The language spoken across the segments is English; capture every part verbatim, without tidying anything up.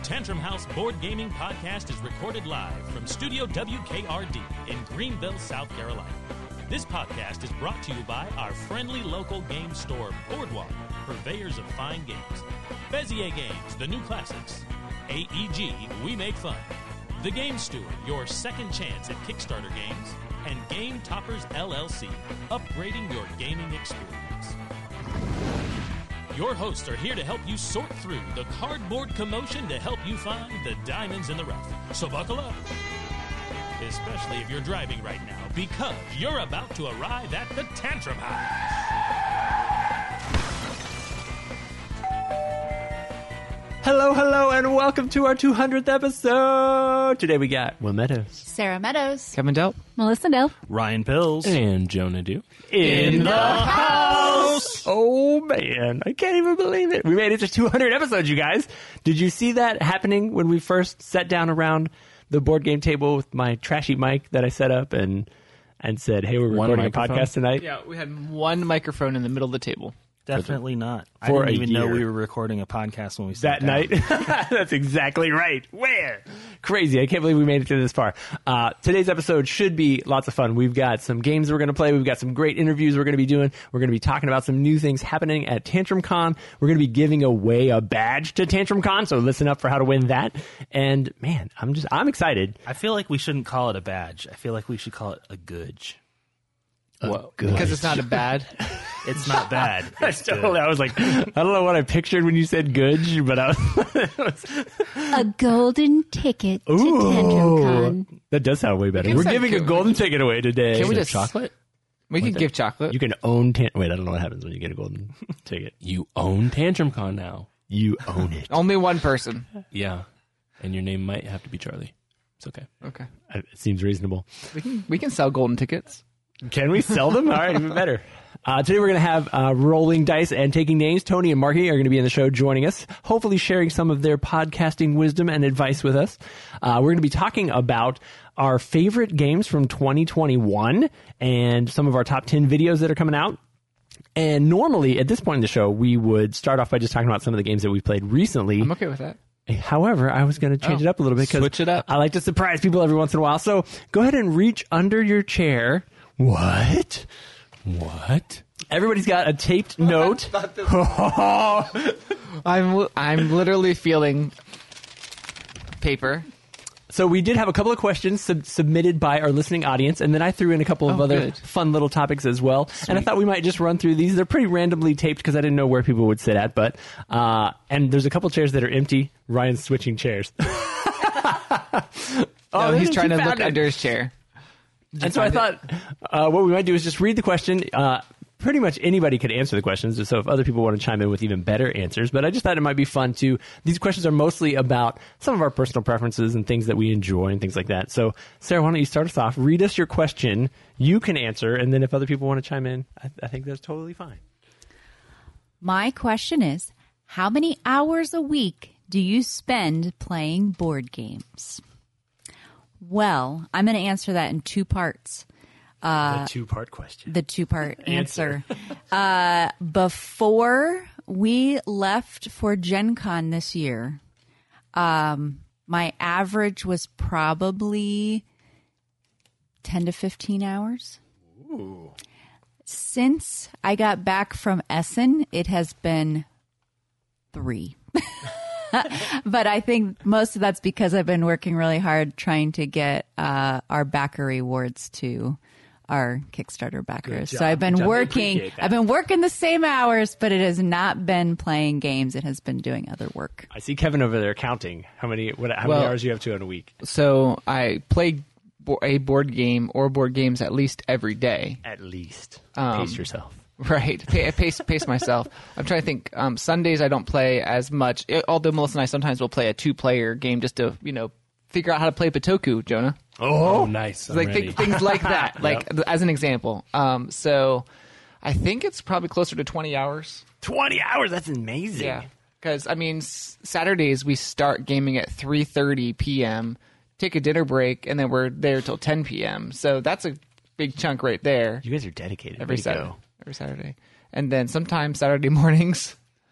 Tantrum House Board Gaming Podcast is recorded live from Studio W K R D in Greenville, South Carolina. This podcast is brought to you by our friendly local game store, Boardwalk, purveyors of fine games. Bezier Games, the new classics. A E G, we make fun. The Game Steward, your second chance at Kickstarter games. And Game Toppers L L C, upgrading your gaming experience. Your hosts are here to help you sort through the cardboard commotion to help you find the diamonds in the rough. So buckle up, especially if you're driving right now, because you're about to arrive at the Tantrum House. Hello, hello, and welcome to our two hundredth episode. Today we got Will Meadows, Sarah Meadows, Kevin Delp, Melissa Delp, Ryan Pills, and Jonah Dew. in the house. Oh, man. I can't even believe it. We made it to two hundred episodes, you guys. Did you see that happening when we first sat down around the board game table with my trashy mic that I set up and and said, hey, we're One recording a microphone? podcast tonight? Yeah, we had one microphone in the middle of the table. Definitely not. I for didn't a even know year. we were recording a podcast when we sat That down. night. That's exactly right. Where? Crazy. I can't believe we made it to this far. Uh, today's episode should be lots of fun. We've got some games we're going to play. We've got some great interviews we're going to be doing. We're going to be talking about some new things happening at Tantrum Con. We're going to be giving away a badge to Tantrum Con, so listen up for how to win that. And, man, I'm just, I'm excited. I feel like we shouldn't call it a badge. I feel like we should call it a goodge. Well, good. because it's not a bad. It's not bad. I, It's totally, good. I was like, I don't know what I pictured when you said good, but I was, it was a golden ticket to Tantrum Con. that does sound way better. can We're say- giving a can- golden ticket away today. Can we Is it just chocolate? We could give chocolate. You can own tan- wait. I don't know what happens when you get a golden ticket. You own Tantrum Con now. You own it. Only one person. Yeah. And your name might have to be Charlie. It's okay. Okay. It seems reasonable. We can we can sell golden tickets. Can we sell them? All right, even better. Uh, today we're going to have uh, rolling dice and taking names. Tony and Marky are going to be in the show joining us, hopefully sharing some of their podcasting wisdom and advice with us. Uh, we're going to be talking about our favorite games from twenty twenty-one and some of our top ten videos that are coming out. And normally at this point in the show, we would start off by just talking about some of the games that we've played recently. I'm okay with that. However, I was going to change Oh, it up a little bit because switch it up. I like to surprise people every once in a while. So go ahead and reach under your chair. What? What? Everybody's got a taped note. I'm I'm literally feeling paper. So we did have a couple of questions sub- submitted by our listening audience, and then I threw in a couple of Oh, other good. fun little topics as well. And I thought we might just run through these. They're pretty randomly taped because I didn't know where people would sit at. But uh, and there's a couple chairs that are empty. Ryan's switching chairs. No, there he's it is. trying He to found look it. under his chair. And so I thought uh, what we might do is just read the question. Uh, pretty much anybody could answer the questions, so if other people want to chime in with even better answers. But I just thought it might be fun to. These questions are mostly about some of our personal preferences and things that we enjoy and things like that. So, Sarah, why don't you start us off? Read us your question. You can answer, and then if other people want to chime in, I, I think that's totally fine. My question is, how many hours a week do you spend playing board games? Well, I'm going to answer that in two parts. A two-part question. The two-part answer. uh, before we left for Gen Con this year, um, my average was probably ten to fifteen hours. Ooh. Since I got back from Essen, it has been three. But I think most of that's because I've been working really hard trying to get uh, our backer rewards to our Kickstarter backers. Good So I've job. been Good job. We working. appreciate that. I've been working the same hours, but it has not been playing games. It has been doing other work. I see Kevin over there counting. How many what, how Well- many hours do you have to in a week? So I play bo- a board game or board games at least every day. At least. Um, Pace yourself. Right, Pa- pace pace myself. I'm trying to think. Um, Sundays I don't play as much. eh, Although Melissa and I sometimes will play a two-player game just to you know figure out how to play Patoku, Jonah. Oh, nice. I'm like ready. th- things like that. Like th- as an example. Um, so I think it's probably closer to twenty hours. twenty hours? That's amazing. Yeah, because I mean s- Saturdays we start gaming at three thirty p.m. Take a dinner break and then we're there till ten p.m. So that's a big chunk right there. You guys are dedicated. Every Way to Saturday. go. Every Saturday. And then sometimes Saturday mornings,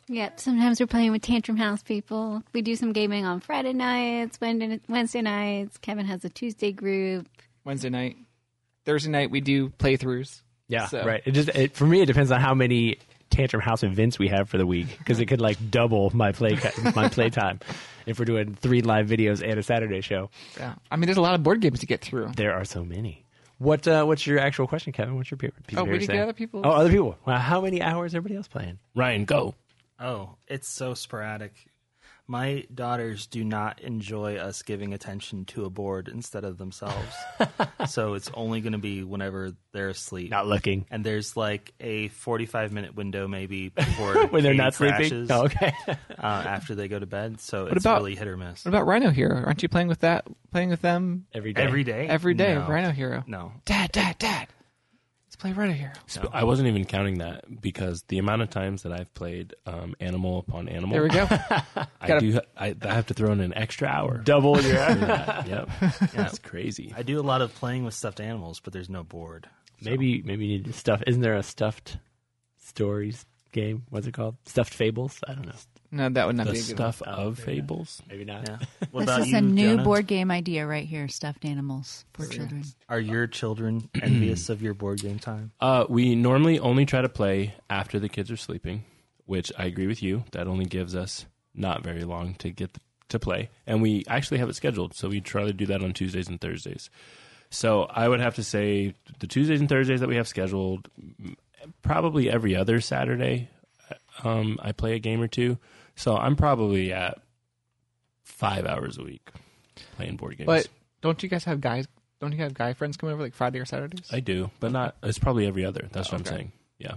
Yep. Sometimes we're playing with Tantrum House people. We do some gaming on Friday nights, Wednesday, Wednesday nights. Kevin has a Tuesday group. Wednesday night. Thursday night, we do playthroughs. Yeah, So- right. It just it, for me, it depends on how many Tantrum House events we have for the week because it could like double my play my play time if we're doing three live videos and a Saturday show. Yeah. I mean, there's a lot of board games to get through. There are so many. What uh, what's your actual question, Kevin? What's your piece Oh, of we paper did say? get other people. Oh, other people. Wow, how many hours everybody else playing? Ryan, go. Oh, it's so sporadic. My daughters do not enjoy us giving attention to a board instead of themselves. So it's only going to be whenever they're asleep. Not looking. And there's like a forty-five minute window maybe before When they're Katie not sleeping? crashes, Oh, okay. uh, after they go to bed. So it's about- really hit or miss. What about Rhino Hero? Aren't you playing with that? Playing with them Every day. Every day? every day? No. Rhino Hero. No. Dad, Dad, Dad. Let's play Rhino Hero. Sp- I wasn't even counting that because the amount of times that I've played um, Animal Upon Animal. There we go. I Gotta- do. I, I have to throw in an extra hour. Double your for that. Yep. That's crazy. I do a lot of playing with stuffed animals, but there's no board. Maybe maybe you need to stuff. Isn't there a stuffed stories game? What's it called? Stuffed fables? I don't know. No, that would not The be a good stuff of fables. Maybe not. Yeah. What This about is you, a new Jonah? board game idea right here, stuffed animals for children. Are your children envious of your board game time? Uh, we normally only try to play after the kids are sleeping, which I agree with you. That only gives us not very long to get th- to play, and we actually have it scheduled, so we try to do that on Tuesdays and Thursdays. So I would have to say the Tuesdays and Thursdays that we have scheduled, m- probably every other Saturday, um, I play a game or two. So I'm probably at five hours a week playing board games. But don't you guys have guys? Don't you have guy friends come over like Friday or Saturdays? I do, but not. It's probably every other. That's what Okay. I'm saying. Yeah.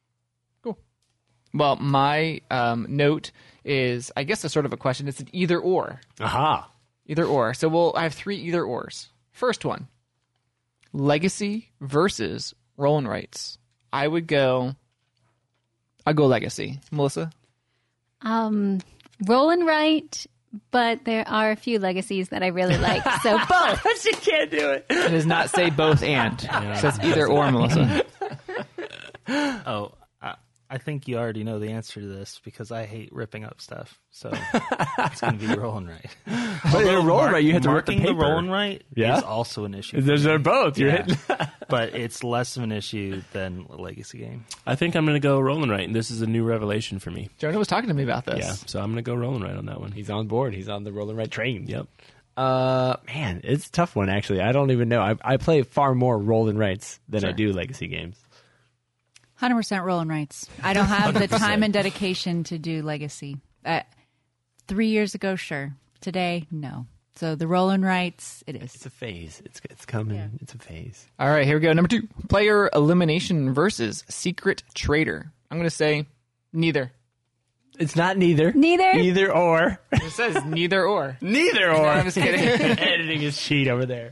Well, my um, note is, I guess, a sort of a question. It's an either or. Aha. Either or. So we'll I have three either ors. First one, legacy versus roll and rights. I would go. I'll go legacy. Melissa. Um, rolling right, but there are a few legacies that I really like. So both. She can't do it. It does not say both and. It says either or, Melissa. Oh, I, I think you already know the answer to this because I hate ripping up stuff. So it's going to be rolling right. But you're rolling right. You have to rip the Marking paper. the rolling right Yeah? is also an issue. There's they're both. You're Yeah. hitting. But it's less of an issue than a legacy game. I think I'm going to go rolling right, and this is a new revelation for me. Jonah was talking to me about this. Yeah, so I'm going to go rolling right on that one. He's on board. He's on the rolling right train. Yep. Uh, man, it's a tough one actually. I don't even know. I, I play far more rolling rights than I Sure. do legacy games. one hundred percent rolling rights. I don't have the time and dedication to do legacy. Uh, three years ago, sure. Today, no. So the rolling rights, it is. It's a phase. It's it's coming. It's a phase. All right, here we go. Number two, player elimination versus secret traitor. I'm going to say neither. It's not neither. Neither? Either or. It says neither or. Neither or. No, I'm just kidding. Editing his sheet over there.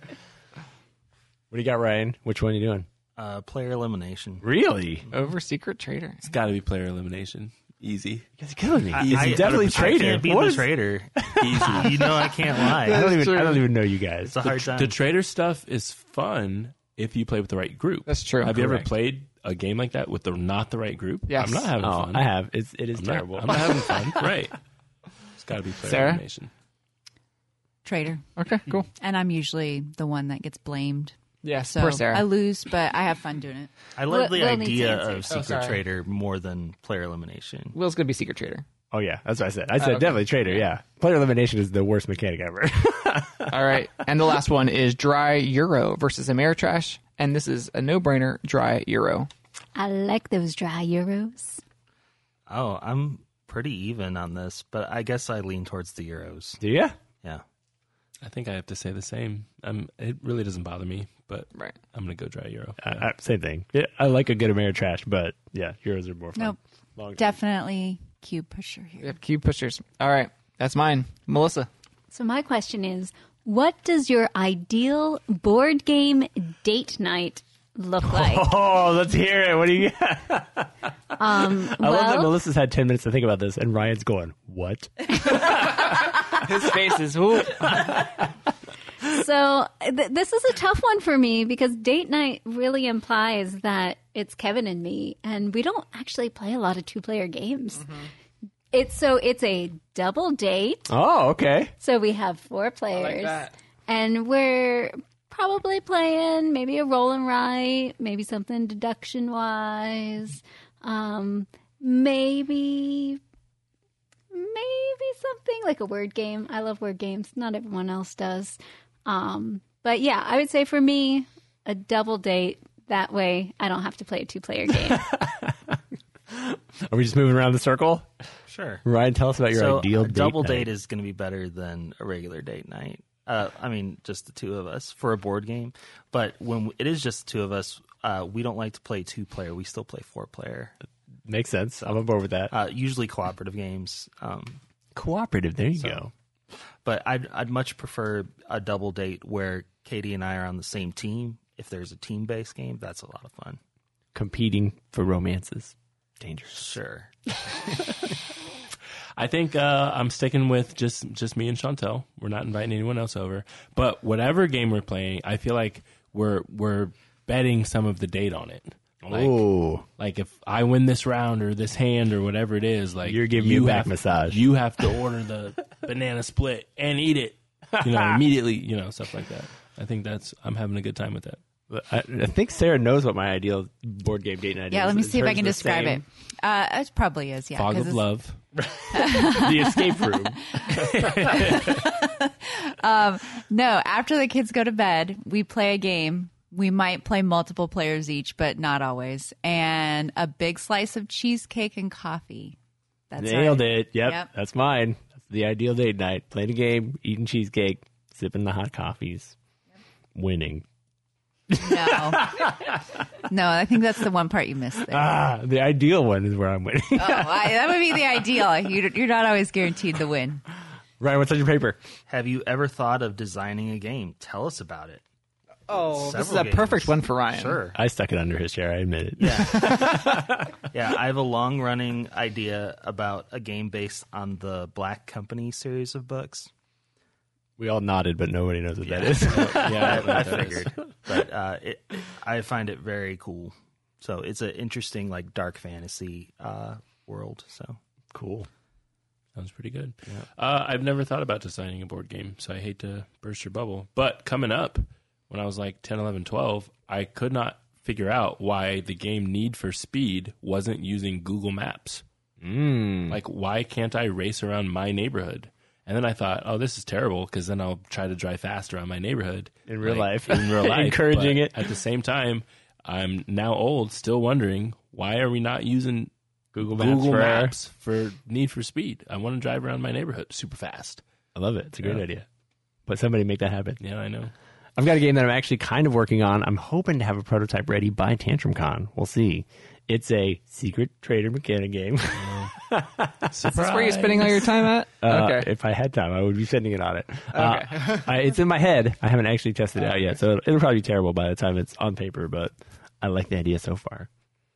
What do you got, Ryan? Which one are you doing? Uh, player elimination. Really? Over secret traitor. It's got to be player elimination. Easy. You guys are killing me. I- He's I- definitely I traitor. can't be What the is- traitor. Easy. You know I can't lie. I don't even. true. I don't even know you guys. It's a hard time. The trader stuff is fun if you play with the right group. That's true. Have you ever Correct. played a game like that with the not the right group? Yes. I'm not having Oh, fun. I have. It's it is I'm terrible. Not, I'm not having fun. Right. It's got to be player Sarah? elimination. Trader. Okay, cool. And I'm usually the one that gets blamed. Yes, So poor Sarah. I lose, but I have fun doing it. I love the Will needs to idea answer. of secret sorry. traitor more than player elimination. Will's going to be secret traitor. Oh yeah, that's what I said. I said okay. definitely traitor. Yeah, player elimination is the worst mechanic ever. All right. And the last one is dry Euro versus Ameritrash. And this is a no-brainer, dry Euro. I like those dry Euros. Oh, I'm pretty even on this, but I guess I lean towards the Euros. Do you? Yeah. I think I have to say the same. Um, it really doesn't bother me, but Right. I'm going to go dry Euro. I, I, same thing. Yeah, I like a good Ameritrash, but yeah, Euros are more fun. Nope. Long term. Definitely cube pusher We here. have cube pushers. All right. That's mine. Melissa. So my question is, what does your ideal board game date night look like? Oh, let's hear it. What do you got? Um, I love that well, Melissa's had ten minutes to think about this, and Ryan's going, "What?" His face is, ooh. so th- this is a tough one for me because date night really implies that it's Kevin and me, and we don't actually play a lot of two-player games. It's so it's a double date. Oh, okay. So we have four players, that. and we're probably playing maybe a roll and write, maybe something deduction wise, um, maybe maybe something like a word game. I love word games. Not everyone else does, um, but yeah, I would say for me, a double date. That way, I don't have to play a two-player game. Are we just moving around the circle? Sure. Ryan, tell us about your so ideal a date double night. date is going to be better than a regular date night. Uh, I mean, just the two of us for a board game. But when it is just the two of us, uh, we don't like to play two-player. We still play four-player. Makes sense. I'm on board with that. Uh, usually cooperative games. Um, Cooperative. There you so- go. but I'd I'd much prefer a double date where Katie and I are on the same team. If there's a team-based game, that's a lot of fun. Competing for romances. Dangerous. Sure. I think uh, I'm sticking with just, just me and Chantel. We're not inviting anyone else over. But whatever game we're playing, I feel like we're we're betting some of the date on it. Like, Oh, like if I win this round or this hand or whatever it is, like You're giving me you a back have, massage. You have to order the banana split and eat it. You know, immediately. You know, stuff like that. I think that's. I'm having a good time with that. I, I think Sarah knows what my ideal board game date night is. Yeah, let me Is see if I hers can the describe same? it. Uh, it probably is, yeah. Fog 'cause of it's- love. The escape room. No, after the kids go to bed, we play a game. We might play multiple players each, but not always. And a big slice of cheesecake and coffee. That's Nailed our- it. Yep, Yep. that's mine. That's the ideal date night. Playing a game, eating cheesecake, sipping the hot coffees, winning. No. No, I think that's the one part you missed there. Ah, the ideal one is where I'm winning. Oh, I, that would be the ideal. You, you're not always guaranteed the win. Ryan, what's on your paper? Have you ever thought of designing a game? Tell us about it. Oh, this is Several a perfect games. one for Ryan. Sure. I stuck it under his chair. I admit it. Yeah, I have a long-running idea about a game based on the Black Company series of books. We all nodded, but nobody knows what that is. Yeah, I, I figured, but uh, it, I find it very cool. So it's an interesting, like, dark fantasy uh, world. So Cool. Sounds pretty good. Uh, I've never thought about designing a board game, so I hate to burst your bubble. But coming up, when I was like ten, eleven, twelve, I could not figure out why the game Need for Speed wasn't using Google Maps. Mm. Like, why can't I race around my neighborhood? And then I thought, oh, this is terrible, because then I'll try to drive fast around my neighborhood. In real Like, life. In real life. Encouraging But it. At the same time, I'm now old, still wondering, why are we not using Google Maps. Google for, Maps for Need for Speed? I want to drive around my neighborhood super fast. I love it. It's a great Yeah. idea. But somebody make that happen. Yeah, I know. I've got a game that I'm actually kind of working on. I'm hoping to have a prototype ready by TantrumCon. We'll see. It's a secret trader mechanic game. Surprise. That's where you're spending all your time at? Uh, okay. If I had time, I would be sending it on it. Uh, I, it's in my head. I haven't actually tested it out yet, so it'll probably be terrible by the time it's on paper, but I like the idea so far.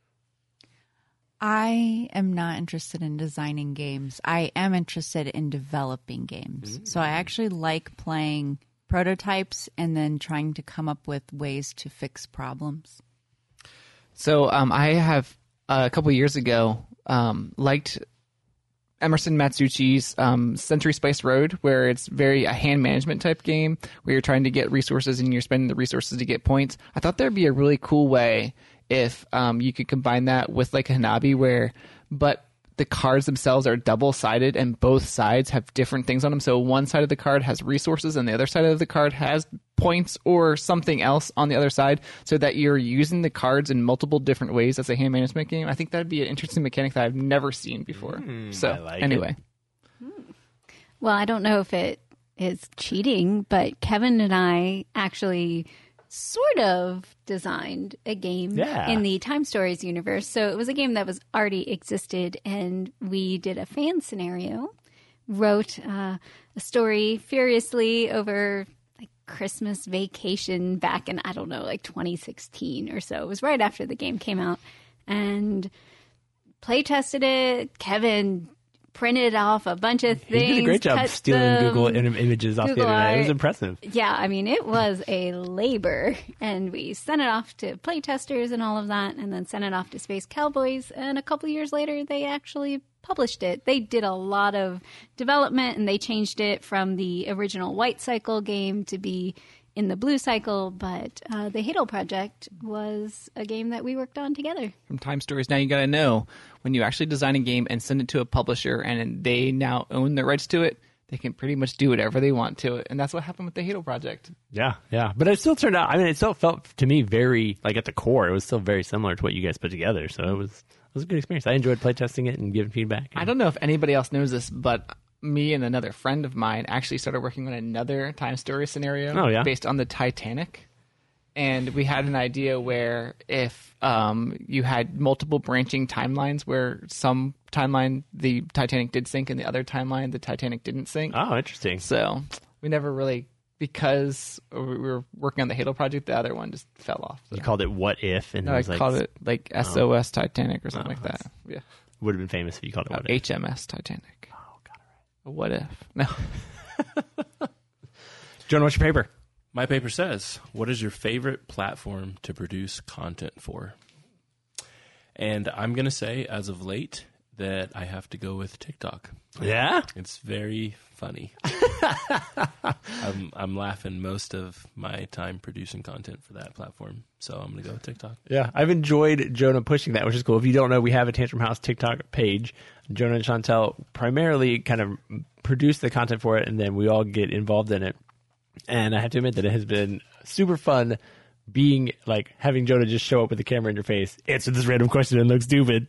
I am not interested in designing games. I am interested in developing games. So I actually like playing prototypes and then trying to come up with ways to fix problems. So um, I have uh, a couple of years ago um, liked Emerson Matsuuchi's um, Century Spice Road, where it's very a hand management type game where you're trying to get resources and you're spending the resources to get points. I thought there'd be a really cool way if um, you could combine that with like a Hanabi, where but the cards themselves are double sided and both sides have different things on them. So one side of the card has resources and the other side of the card has points or something else on the other side, so that you're using the cards in multiple different ways as a hand management game. I think that'd be an interesting mechanic that I've never seen before. so I like anyway, Well, I don't know if it is cheating, but Kevin and I actually sort of designed a game Yeah. in the Time Stories universe. So it was a game that was already existed, and we did a fan scenario, wrote uh, a story furiously over like Christmas vacation back in, I don't know, like twenty sixteen or so. It was right after the game came out, and play tested it. Kevin printed off a bunch of things. He did a great job cut stealing them. Google im- images off Google the internet. It was Art. impressive. Yeah, I mean, it was a labor. And we sent it off to playtesters and all of that, and then sent it off to Space Cowboys. And a couple years later, they actually published it. They did a lot of development, and they changed it from the original White Cycle game to be in the Blue Cycle, but uh, the Hadal Project was a game that we worked on together. From Time Stories, now you got to know, when you actually design a game and send it to a publisher and they now own the rights to it, they can pretty much do whatever they want to it. And that's what happened with the Hadal Project. Yeah, yeah. But it still turned out, I mean, it still felt to me very, like at the core, it was still very similar to what you guys put together. So it was it was a good experience. I enjoyed playtesting it and giving feedback. I don't know if anybody else knows this, but me and another friend of mine actually started working on another Time Story scenario oh, yeah? based on the Titanic. And we had an idea where if um, you had multiple branching timelines where some timeline the Titanic did sink and the other timeline the Titanic didn't sink. Oh, interesting. So we never really, because we were working on the Hadal Project, the other one just fell off. So. You called it What If? And No, it I was like, called it like S O S Titanic or something Oh, like that. Yeah. would have been famous if you called it Oh, What If. H M S Titanic. Oh, got it right. What if? No. Jonah, what's your paper? My paper says, what is your favorite platform to produce content for? And I'm going to say, as of late, that I have to go with TikTok. Yeah? It's very funny. I'm, I'm laughing most of my time producing content for that platform. So I'm going to go with TikTok. Yeah, I've enjoyed Jonah pushing that, which is cool. If you don't know, we have a Tantrum House TikTok page. Jonah and Chantel primarily kind of produce the content for it, and then we all get involved in it. And I have to admit that it has been super fun being, like, having Jonah just show up with the camera in your face, answer this random question and look stupid.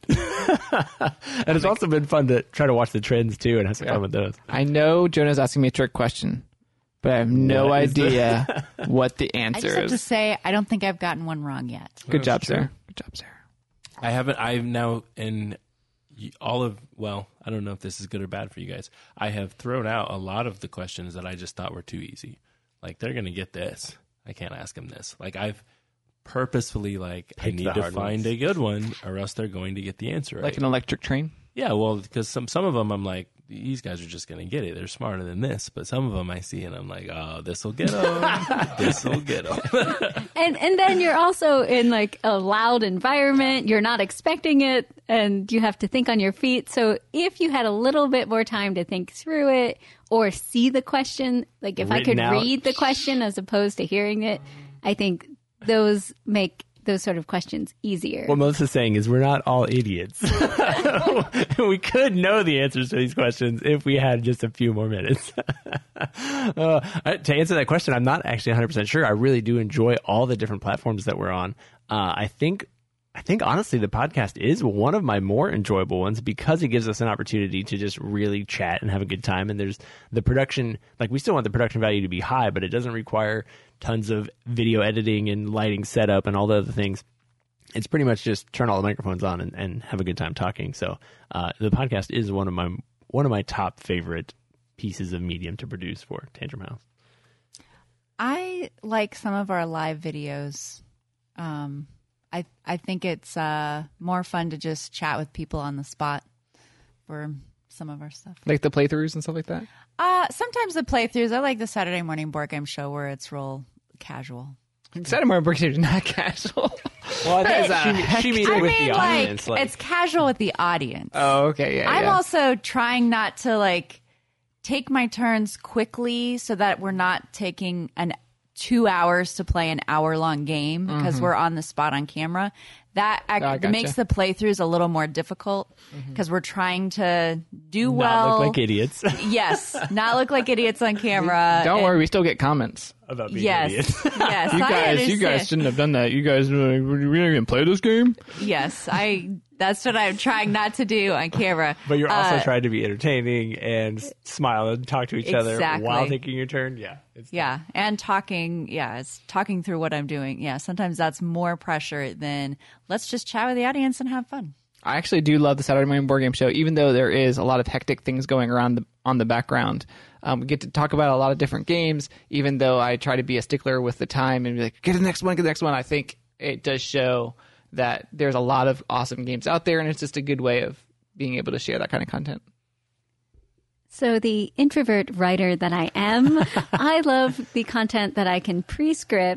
And it's also been fun to try to watch the trends, too, and have some Yeah. fun with those. I know Jonah's asking me a trick question, but I have no What is the- idea what the I answer just have is. to say, I don't think I've gotten one wrong yet. Good job, Sure. Sarah. Good job, Sarah. I haven't, I've now, in all of, well, I don't know if this is good or bad for you guys. I have thrown out a lot of the questions that I just thought were too easy. Like, they're going to get this. I can't ask them this. Like, I've purposefully, like, I Picked need the to hard find ones. a good one or else they're going to get the answer right. Like an electric train. Yeah, well, because some some of them I'm like, these guys are just going to get it. They're smarter than this. But some of them I see and I'm like, oh, this will get them. This will get them. And and then you're also in like a loud environment. You're not expecting it, and you have to think on your feet. So if you had a little bit more time to think through it or see the question, like if I Written could out. read the question as opposed to hearing it, I think those make those sort of questions easier. What Melissa's saying is we're not all idiots. We could know the answers to these questions if we had just a few more minutes. uh, to answer that question, I'm not actually one hundred percent sure. I really do enjoy all the different platforms that we're on. Uh, I think I think honestly the podcast is one of my more enjoyable ones because it gives us an opportunity to just really chat and have a good time. And there's the production, like we still want the production value to be high, but it doesn't require tons of video editing and lighting setup and all the other things. It's pretty much just turn all the microphones on and, and have a good time talking. So uh, the podcast is one of my one of my top favorite pieces of medium to produce for Tantrum House. I like some of our live videos. Um, I I think it's uh, more fun to just chat with people on the spot for some of our stuff. Like the playthroughs and stuff like that. Uh, sometimes the playthroughs. I like the Saturday morning board game show where it's real casual. Saturday morning break is not casual. Well, I think But- she, she means I it with mean, the like, audience. Like, it's casual with the audience. Oh, okay, yeah. I'm yeah. also trying not to like take my turns quickly so that we're not taking an two hours to play an hour long game because we're on the spot on camera. That ac- Oh, I gotcha. makes the playthroughs a little more difficult because we're trying to do not well. look like idiots Yes, not look like idiots on camera. Don't And- worry, we still get comments. about being Yes, idiots. yes, You I guys, you guys understand. shouldn't have done that. You guys, uh, we didn't even play this game. Yes, I. That's what I'm trying not to do on camera. But you're also Uh, trying to be entertaining and s- smile and talk to each other Exactly. while taking your turn. Yeah. It's Yeah, and talking, yeah, it's talking through what I'm doing. Yeah, sometimes that's more pressure than let's just chat with the audience and have fun. I actually do love the Saturday morning board game show, even though there is a lot of hectic things going around the, on the background. Um, we get to talk about a lot of different games, even though I try to be a stickler with the time and be like, get the next one, get the next one. I think it does show that there's a lot of awesome games out there, and it's just a good way of being able to share that kind of content. So the introvert writer that I am, I love the content that I can pre-script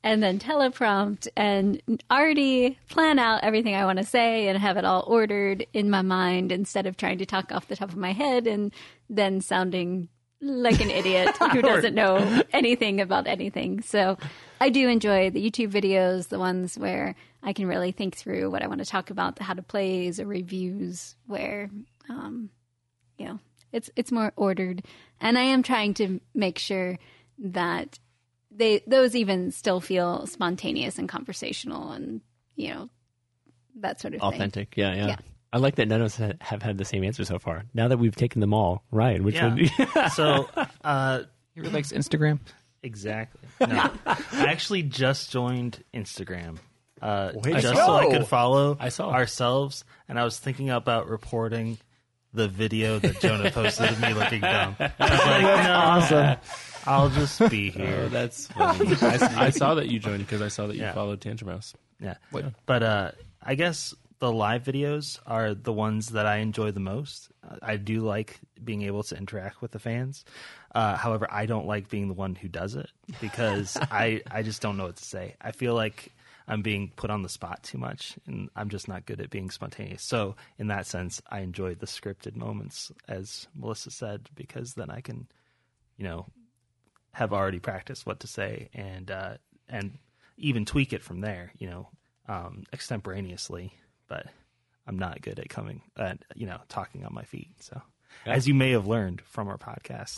and then teleprompt and already plan out everything I want to say and have it all ordered in my mind instead of trying to talk off the top of my head and then sounding like an idiot who doesn't know anything about anything. So I do enjoy the YouTube videos, the ones where I can really think through what I want to talk about, the how to plays or reviews where, um, you know, it's it's more ordered. And I am trying to make sure that they those even still feel spontaneous and conversational and, you know, that sort of Authentic. thing. Yeah, yeah, Yeah. I like that none of us ha- have had the same answer so far. Now that we've taken them all, Ryan, which Yeah. one? Do you- So, uh, He really likes Instagram. exactly. No, I actually just joined Instagram. Uh, Way to just go. so I could follow I saw. ourselves, and I was thinking about reporting the video that Jonah posted of me looking dumb. I was like, no, awesome. I'll just be here. Oh, that's funny. I, s- I saw that you joined because I saw that you Yeah. followed Tantrum Mouse. Yeah. But uh, I guess the live videos are the ones that I enjoy the most. Uh, I do like being able to interact with the fans. Uh, however, I don't like being the one who does it because I, I just don't know what to say. I feel like I'm being put on the spot too much, and I'm just not good at being spontaneous. So in that sense, I enjoy the scripted moments, as Melissa said, because then I can, you know, have already practiced what to say and uh, and even tweak it from there, you know, um, extemporaneously. But I'm not good at coming, at, you know, talking on my feet. So, as you may have learned from our podcast,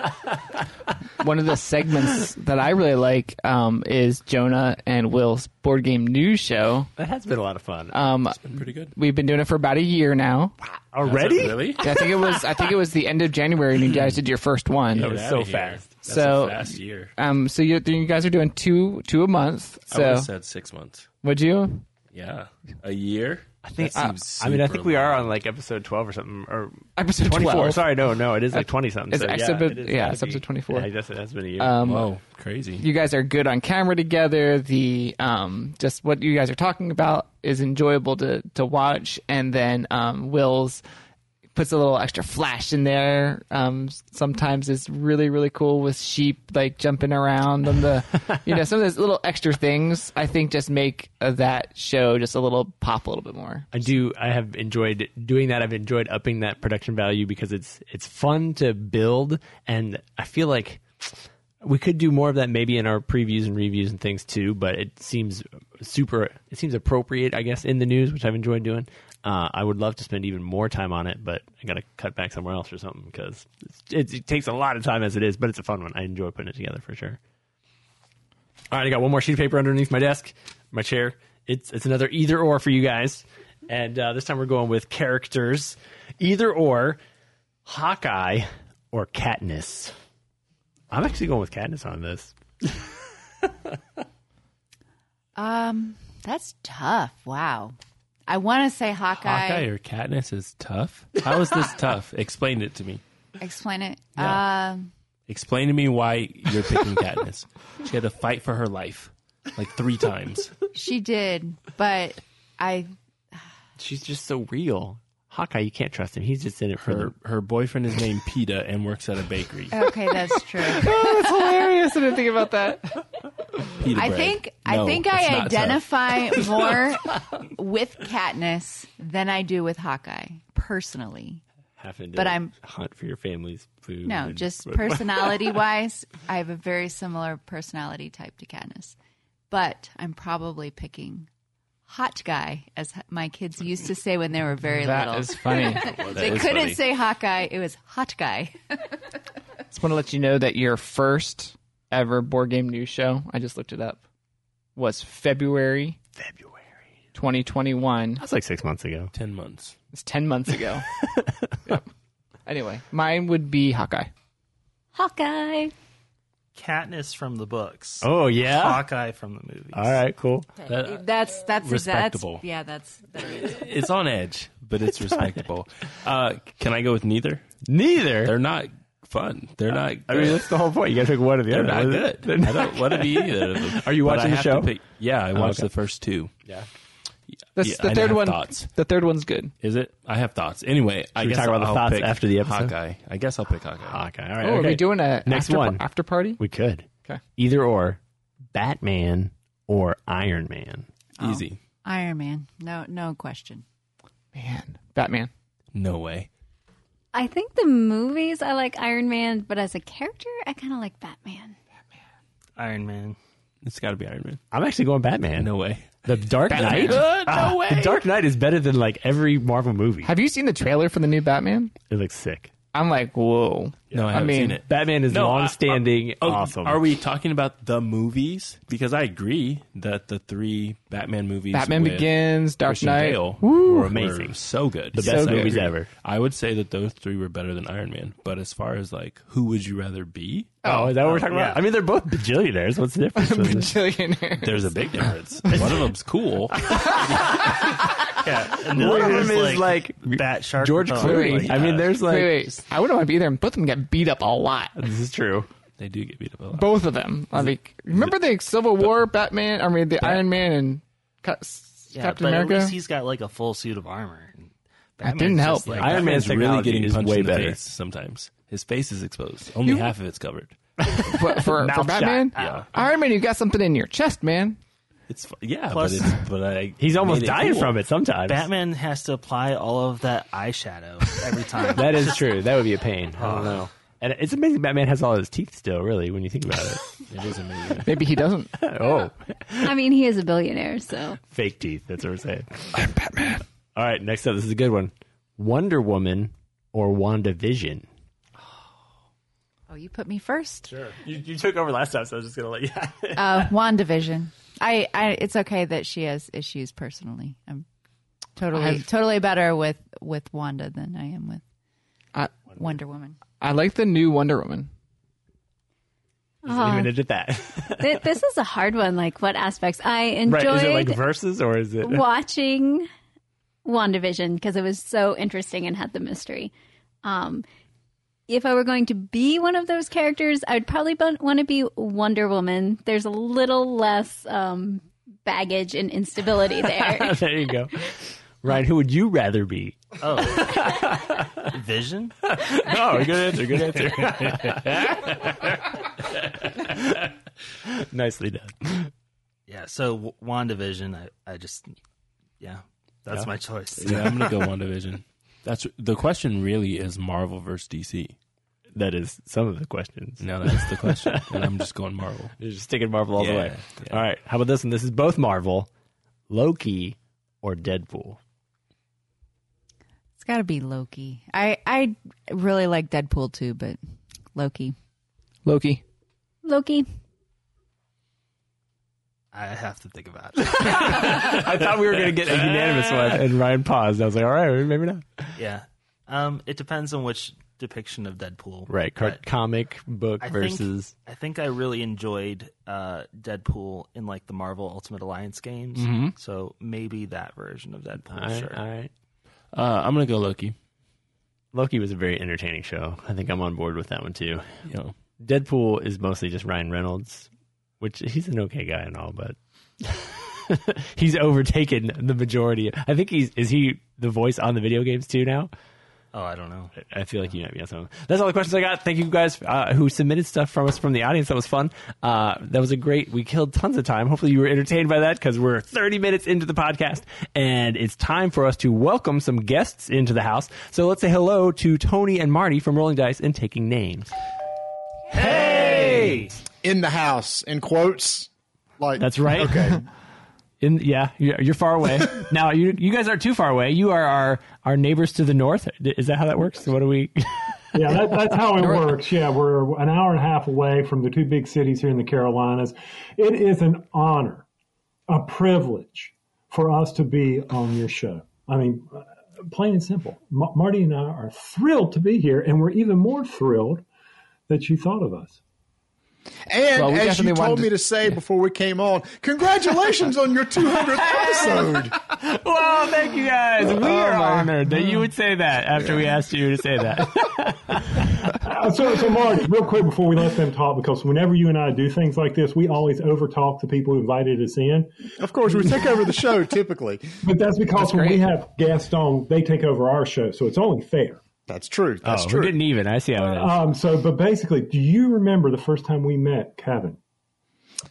One of the segments that I really like um, is Jonah and Will's board game news show. that has been a lot of fun. Um, Been pretty good. we've been doing it for about a year now. Already? Really? I think it was. I think it was the end of January, and you guys did your first one. That was Get so outta here. fast. That's So- a fast year. Um, so you, you guys are doing two two a month. I would So have said six months. would you? Yeah, a year. I think. That Uh, seems I mean, I super think we are long. on like episode twelve or something, or Episode twenty-four. twelve. Sorry, no, no, it is like twenty something. It's so, episode- yeah, it is yeah, gotta it's be- episode twenty-four. Yeah, I guess it has been a year. Um, Whoa, crazy. You guys are good on camera together. The um, just what you guys are talking about is enjoyable to to watch, and then um, Will's puts a little extra flash in there. Um, sometimes it's really really cool with sheep like jumping around on the, you know, some of those little extra things. I think just make uh, that show just a little pop a little bit more. I do. I have enjoyed doing that. I've enjoyed upping that production value because it's it's fun to build, and I feel like we could do more of that maybe in our previews and reviews and things too. But it seems super. It seems appropriate, I guess, in the news, which I've enjoyed doing. Uh, I would love to spend even more time on it, but I got to cut back somewhere else or something because it, it takes a lot of time as it is. But it's a fun one. I enjoy putting it together for sure. All right, I got one more sheet of paper underneath my desk, my chair. It's it's another either or for you guys, and uh, this time we're going with characters, either or, Hawkeye or Katniss. I'm actually going with Katniss on this. Um, that's tough. Wow. I want to say Hawkeye. Hawkeye or Katniss is tough. How is this tough? Explain it to me. Explain it. Yeah. Um, Explain to me why you're picking Katniss. She had to fight for her life like three times. she did, but I. She's just so real. Hawkeye, you can't trust him. He's just in it for Her the. her boyfriend is named PETA and works at a bakery. Okay, that's true. That's hilarious. I didn't think about that. Pita I bread. think No, I think it's I not tough. identify more with Katniss than I do with Hawkeye personally. Having to but I'm- hunt for your family's food. No, and- just personality wise, I have a very similar personality type to Katniss. But I'm probably picking Hot Guy, as my kids used to say when they were very That little. is funny. they is couldn't funny. say Hawkeye; it was Hot Guy. Just want to let you know that your first ever board game news show, I just looked it up, was February February. twenty twenty-one. That's like six months ago. Ten months. It's ten months ago. Yep. Anyway, mine would be Hawkeye. Hawkeye. Katniss from the books, Oh yeah. Hawkeye from the movies. All right, cool. That- That's that's Respectable. That's, yeah, that's. That is. it's on edge, but it's respectable. Uh, can I go with neither? Neither. They're not fun. They're not. I mean, that's the whole point. You got to pick one or the they're other. not good. I don't want to be either of them. Are you But watching I the have show? to pick- yeah, I watched okay. the first two. Yeah. That's Yeah, the I third have one. thoughts. The third one's good. Is it? I have thoughts. Anyway, I we guess talk about the I'll thoughts pick after the episode? Hawkeye. I guess I'll pick Hawkeye. Hawkeye. All right. Oh, are okay. we doing a Next after, one? after party? We could. Okay. Either or, Batman or Iron Man? Easy. Iron Man. No, no question. Man, Batman. No way. I think the movies I like Iron Man, but as a character, I kind of like Batman. Iron Man. It's got to be Iron Man. I'm actually going Batman. No way. The Dark Knight? Uh, no Ah, way. The Dark Knight is better than like every Marvel movie. Have you seen the trailer for the new Batman? It looks sick. I'm like, whoa. No, I I haven't mean, seen it. Batman is No, long-standing, Oh, awesome. Are we talking about the movies? Because I agree that the three Batman movies, Batman with Begins, Dark Christian Knight. Bale Woo. were Amazing. were so good. The Yes, best I movies agree. ever. I would say that those three were better than Iron Man. But as far as like who would you rather be, Oh, is that what we're talking yeah. about? I mean, they're both bajillionaires. What's the difference? Bajillionaire. there's a big difference. One of them's cool. Yeah, and the One other of them is is like Bat Shark. George Repellent. Clooney. Like, I mean, there's like... wait, wait. I wouldn't want to be there, and both of them get beat up a lot. This is true. They do get beat up a lot. Both of them. I mean, remember the Civil War Batman? I mean, the Iron Man and Cap- yeah, Captain but America? at least he's got like a full suit of armor. And That Batman's didn't help. just, Like, Iron Man's Batman's really technology getting is punched way in the better. face sometimes. His face is exposed. Only You- half of it's covered. For, for, for Mouth Batman? shot. Yeah. Iron Man, you got something in your chest, man. It's fu- yeah, Plus- but it's but I He's almost made it dying cool. from it sometimes. Batman has to apply all of that eyeshadow every time. That is true. That would be a pain. I don't know. And it's amazing Batman has all his teeth still, really, when you think about it. It is amazing. Maybe he doesn't. Oh, I mean, he is a billionaire, so fake teeth. That's what we're saying. I'm Batman. All right, next up, this is a good one. Wonder Woman or WandaVision? Oh, you put me first. Sure. You, you took over last time, so I was just going to let you Uh, WandaVision. I, I, it's okay that she has issues personally. I'm totally, I've- totally better with, with Wanda than I am with I, Wonder Woman. I like the new Wonder Woman. Leave it at that. Th- this is a hard one. Like, what aspects? I enjoyed Right. Is it like verses or is it? watching WandaVision because it was so interesting and had the mystery. Um, if I were going to be one of those characters, I would probably want to be Wonder Woman. There's a little less um, baggage and instability there. There you go. Ryan, who would you rather be? Oh, Vision. Oh, good answer. Good answer. Nicely done. Yeah. So W- WandaVision. I, I just, yeah, that's Yeah. my choice. Yeah, I'm gonna go WandaVision. That's the question. Really, is Marvel versus D C? That is some of the questions. Now that's the question, and I'm just going Marvel. You're just sticking Marvel all the Yeah, way. yeah. All right. How about this one? This is both Marvel, Loki or Deadpool. It's got to be Loki. I, I really like Deadpool too, but Loki. Loki. Loki. I have to think about it. I thought we were going to get a unanimous one, and Ryan paused. I was like, all right, maybe not. Yeah. Um, it depends on which depiction of Deadpool. Right. Car- But comic book I versus. Think, I think I really enjoyed uh, Deadpool in like the Marvel Ultimate Alliance games. Mm-hmm. So maybe that version of Deadpool. All right. sure. All right. Uh, I'm gonna go Loki. Loki was a very entertaining show. I think I'm on board with that one too. You know, Deadpool is mostly just Ryan Reynolds, which he's an okay guy and all, but he's overtaken the majority. I think he's is he the voice on the video games too now? Oh, I don't know. I feel like you might be on some. That's all the questions I got. Thank you guys uh, who submitted stuff from us from the audience. That was fun. Uh, that was a great. We killed tons of time. Hopefully you were entertained by that because we're thirty minutes into the podcast and it's time for us to welcome some guests into the house. So let's say hello to Tony and Marty from Rolling Dice and Taking Names. Hey! In the house, in quotes. Like That's right. Okay. In, yeah, you're, you're far away. Now, you you guys aren't too far away. You are our, our neighbors to the north. Is that how that works? What do we... Yeah, that, that's how it works. Yeah, we're an hour and a half away from the two big cities here in the Carolinas. It is an honor, a privilege for us to be on your show. I mean, plain and simple. M- Marty and I are thrilled to be here, and we're even more thrilled that you thought of us. And Well, we as you definitely told wanted me to- to say before we came on, congratulations on your two hundredth episode. Well, thank you guys. We are honored that you would say that after we asked you to say that. Uh, so, so Marty, real quick before we let them talk, because whenever you and I do things like this, we always overtalk the people who invited us in. Of course, we take over the show typically. But that's because That's when we great. have guests on, they take over our show, so it's only fair. That's true. That's Oh, true. we're getting even. I see how it is. Um, so, but basically, do you remember the first time we met Kevin?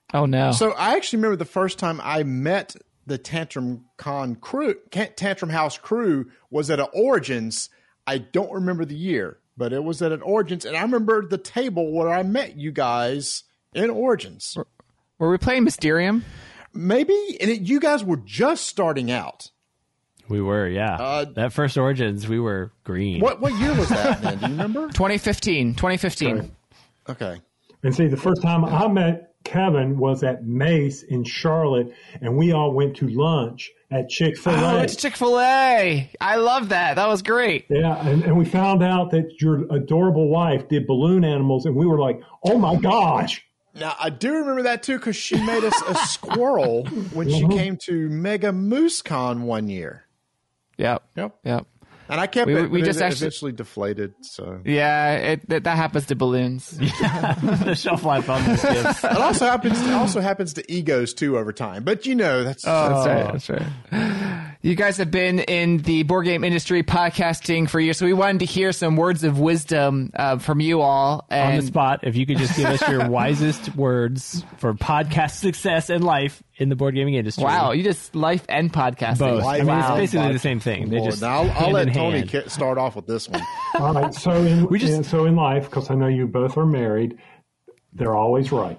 Oh no! So I actually remember the first time I met the Tantrum Con crew, Tantrum House crew, was at an Origins. I don't remember the year, but it was at an Origins, and I remember the table where I met you guys in Origins. Were we playing Mysterium? Maybe, and it, you guys were just starting out. We were, yeah. Uh, that first Origins, we were green. What what year was that, man? Do you remember? twenty fifteen. twenty fifteen. Okay. Okay. And see, the first time I met Kevin was at Mace in Charlotte, and we all went to lunch at Chick-fil-A. Oh, it's Chick-fil-A. I love that. That was great. Yeah, and, and we found out that your adorable wife did balloon animals, and we were like, oh my gosh. Now, I do remember that, too, because she made us a squirrel when she came to Mega Moose Con one year. Yep. Yep. Yep. And I kept We- it, we but just it actually- eventually deflated, so... Yeah, it, that, that happens to balloons. The shelf life on those gifts. It also happens. It also happens to egos too over time. But you know, that's That's right. That's right. You guys have been in the board game industry podcasting for years, so we wanted to hear some words of wisdom uh, from you all. And On the spot, if you could just give us your wisest words for podcast success and life in the board gaming industry. Wow, you just life and podcasting. Both. I mean, Wow. it's basically the same thing. They Lord, just now I'll, I'll hand let in Tony hand. ki- start off with this one. All right, so in, We just- in- so in life, because I know you both are married, they're always right.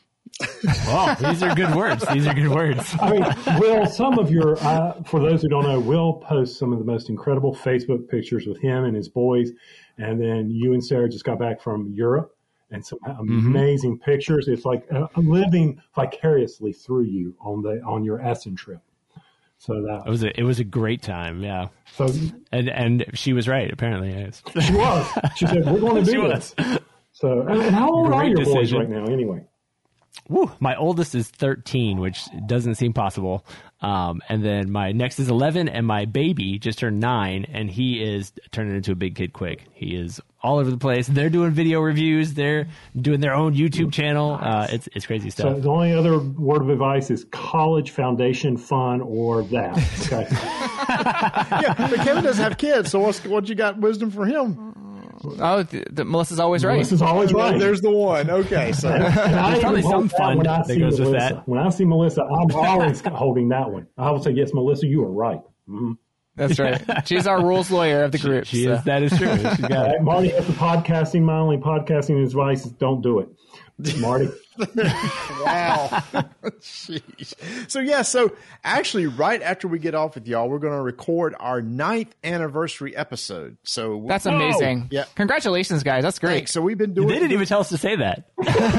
Oh, these are good words. These are good words. I mean, Will, some of your, uh, for those who don't know, Will posts some of the most incredible Facebook pictures with him and his boys. And then you and Sarah just got back from Europe and some amazing pictures. It's like uh, living vicariously through you on the on your Essen trip. So It that was a it was a great time. Yeah, so and and she was right. Apparently, yes. she was. She said, "We're going to She do was. this." So, and and how old are Great your boys decision. right now? Anyway. Woo, my oldest is thirteen, which doesn't seem possible. Um, and then my next is eleven, and my baby just turned nine, and he is turning into a big kid quick. He is all over the place. They're doing video reviews. They're doing their own YouTube channel. Uh, it's it's crazy So stuff. the only other word of advice is college foundation fun or that. Okay. Yeah, but Kevin doesn't have kids, so what's what you got wisdom for him? Oh, the, the, Melissa's always right. This is always right. There's the one. Okay, so And I There's probably even some hope that fun when I that see goes with Melissa. that. When I see Melissa, I'm always holding that one. I will say, yes, Melissa, you are right. Mhm. That's right. She's our rules lawyer of the group. She so. is. That is true. She's got All it. right, Marty has the podcasting. My only podcasting advice is don't do it. Marty. wow. Jeez. So yeah, so actually, right after we get off with y'all, we're going to record our ninth anniversary episode. So That's amazing. Yeah. Congratulations, guys. That's great. Thanks. So we've been doing. They didn't even tell us to say that.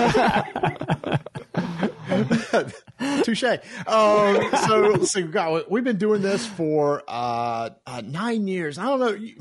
Touche. Um, so, so God, we've been doing this for uh, uh, nine years. I don't know. You-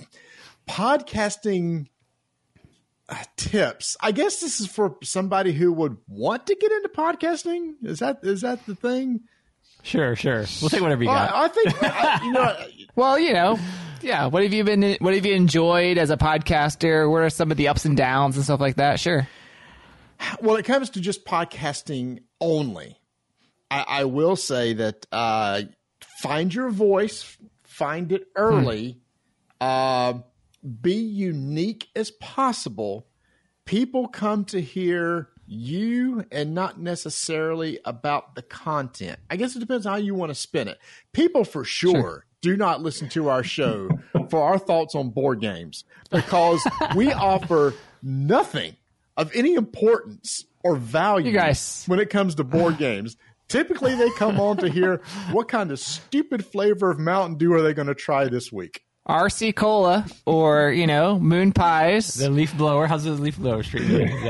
Podcasting uh, tips. I guess this is for somebody who would want to get into podcasting. Is that is that the thing? Sure, sure. We'll take whatever you Well, got. I, I think I, you know. Well, you know, yeah. What have you been? What have you enjoyed as a podcaster? What are some of the ups and downs and stuff like that? Sure. Well, it comes to just podcasting only. I, I will say that uh, find your voice, find it early, uh, be unique as possible. People come to hear you and not necessarily about the content. I guess it depends on how you want to spin it. People for sure, Sure. do not listen to our show for our thoughts on board games because we offer nothing of any importance or value You guys. when it comes to board games. Typically, they come on to hear what kind of stupid flavor of Mountain Dew are they going to try this week. R C Cola or, you know, Moon Pies. The leaf blower. How's the leaf blower treating you? Is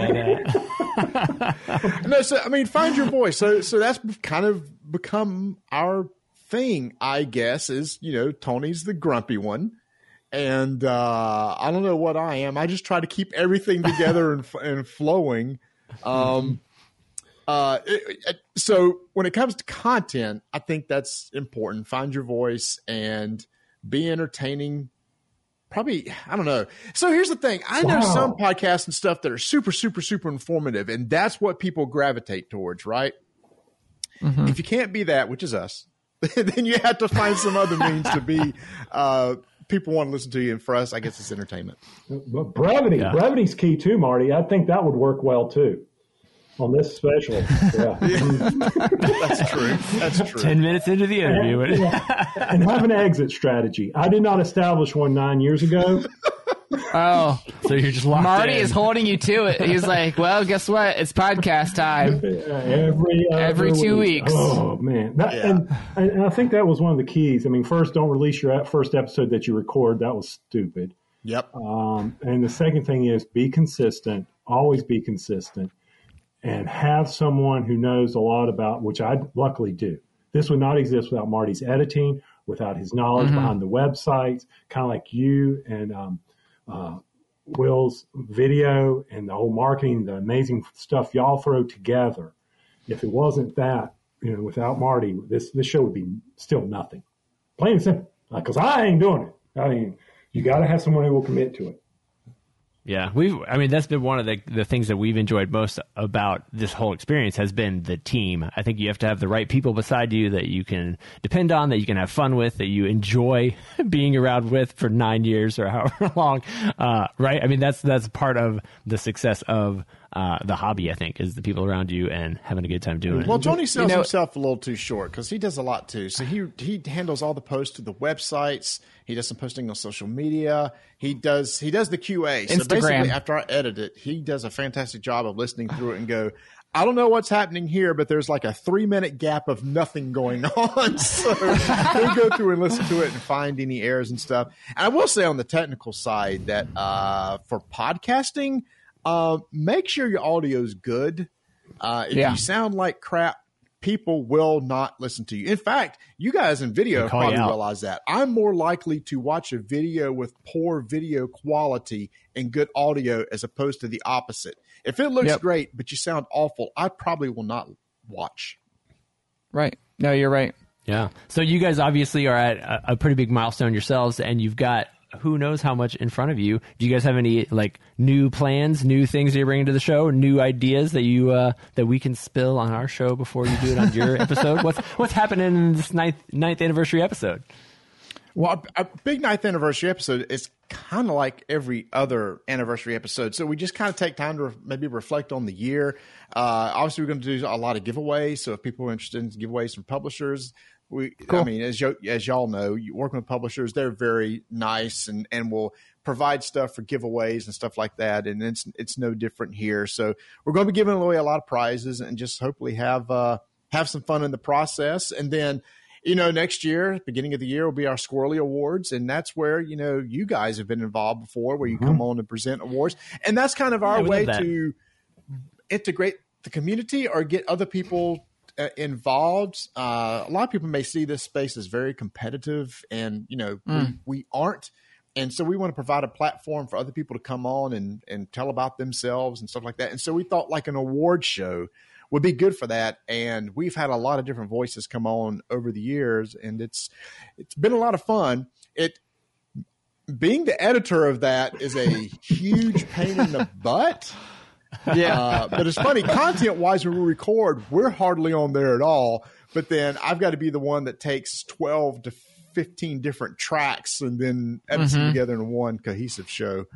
that, uh... No, so I mean, find your voice. So, so that's kind of become our thing, I guess. Is you know, Tony's the grumpy one, and uh, I don't know what I am. I just try to keep everything together and and flowing. Um, uh, it, it, so when it comes to content, I think that's important. Find your voice and be entertaining. Probably, I don't know. So here's the thing. I know Wow. some podcasts and stuff that are super, super, super informative, and that's what people gravitate towards, right? Mm-hmm. If you can't be that, which is us, then you have to find some other means to be, uh, people want to listen to you. And for us, I guess it's entertainment. But brevity. Yeah. Brevity's key too, Marty. I think that would work well too. on this special. Yeah. That's true. That's true. Ten minutes into the interview. And, yeah, and have an exit strategy. I did not establish one nine years ago. Oh, So you're just locked Marty in. is holding you to it. He's like, well, guess what? It's podcast time. Every other Every two week. weeks. Oh man, that, Yeah. and, and I think that was one of the keys. I mean, first, don't release your first episode that you record. That was stupid. Yep. Um, and the second thing is be consistent. Always be consistent, and have someone who knows a lot about, which I luckily do. This would not exist without Marty's editing, without his knowledge Mm-hmm. behind the websites, kind of like you and um, uh, Will's video and the whole marketing, the amazing stuff y'all throw together. If it wasn't that, you know, without Marty, this this show would be still nothing. Plain and simple. Because I ain't doing it. I mean, you got to have someone who will commit to it. Yeah, we've. I mean, that's been one of the the things that we've enjoyed most about this whole experience has been the team. I think you have to have the right people beside you that you can depend on, that you can have fun with, that you enjoy being around with for nine years or however long. Uh, right? I mean, that's that's part of the success of uh, the hobby. I think is the people around you and having a good time doing it. Well, Tony sells know- himself a little too short because he does a lot too. So he he handles all the posts to the websites. He does some posting on social media. He does he does the Q A. So Instagram. basically, after I edit it, he does a fantastic job of listening through it and go, I don't know what's happening here, but there's like a three minute gap of nothing going on. So he'll go through and listen to it and find any errors and stuff. And I will say on the technical side that uh, for podcasting, uh, make sure your audio is good. Uh, if Yeah. you sound like crap, people will not listen to you. In fact, you guys in video They call you probably out. realize that. I'm more likely to watch a video with poor video quality and good audio as opposed to the opposite. If it looks Yep. great, but you sound awful, I probably will not watch. Right. No, you're right. Yeah. So you guys obviously are at a, a pretty big milestone yourselves, and you've got who knows how much in front of you. Do you guys have any like new plans, new things that you're bringing to the show, new ideas that you uh, that we can spill on our show before you do it on your episode? What's what's happening in this ninth ninth anniversary episode? Well, a, a big ninth anniversary episode is kind of like every other anniversary episode. So we just kind of take time to maybe reflect on the year. Uh, obviously, we're going to do a lot of giveaways. So if people are interested in giveaways from publishers, we, I mean, as you, as y'all know, you working with publishers, they're very nice and, and will provide stuff for giveaways and stuff like that. And it's, it's no different here. So we're going to be giving away a lot of prizes and just hopefully have, uh, have some fun in the process. And then, you know, next year, beginning of the year, will be our Squirrely Awards. And that's where, you know, you guys have been involved before, where you come on and present awards. And that's kind of our Yeah, we way love that. to integrate the community or get other people uh, involved. Uh, a lot of people may see this space as very competitive, and, you know, we, we aren't. And so we want to provide a platform for other people to come on and, and tell about themselves and stuff like that. And so we thought like an award show would be good for that. And we've had a lot of different voices come on over the years, and it's it's been a lot of fun. It being the editor of that is a huge pain in the butt. Yeah. Uh, but it's funny, content wise, when we record, we're hardly on there at all. But then I've got to be the one that takes twelve to fifteen different tracks and then edits them together in one cohesive show.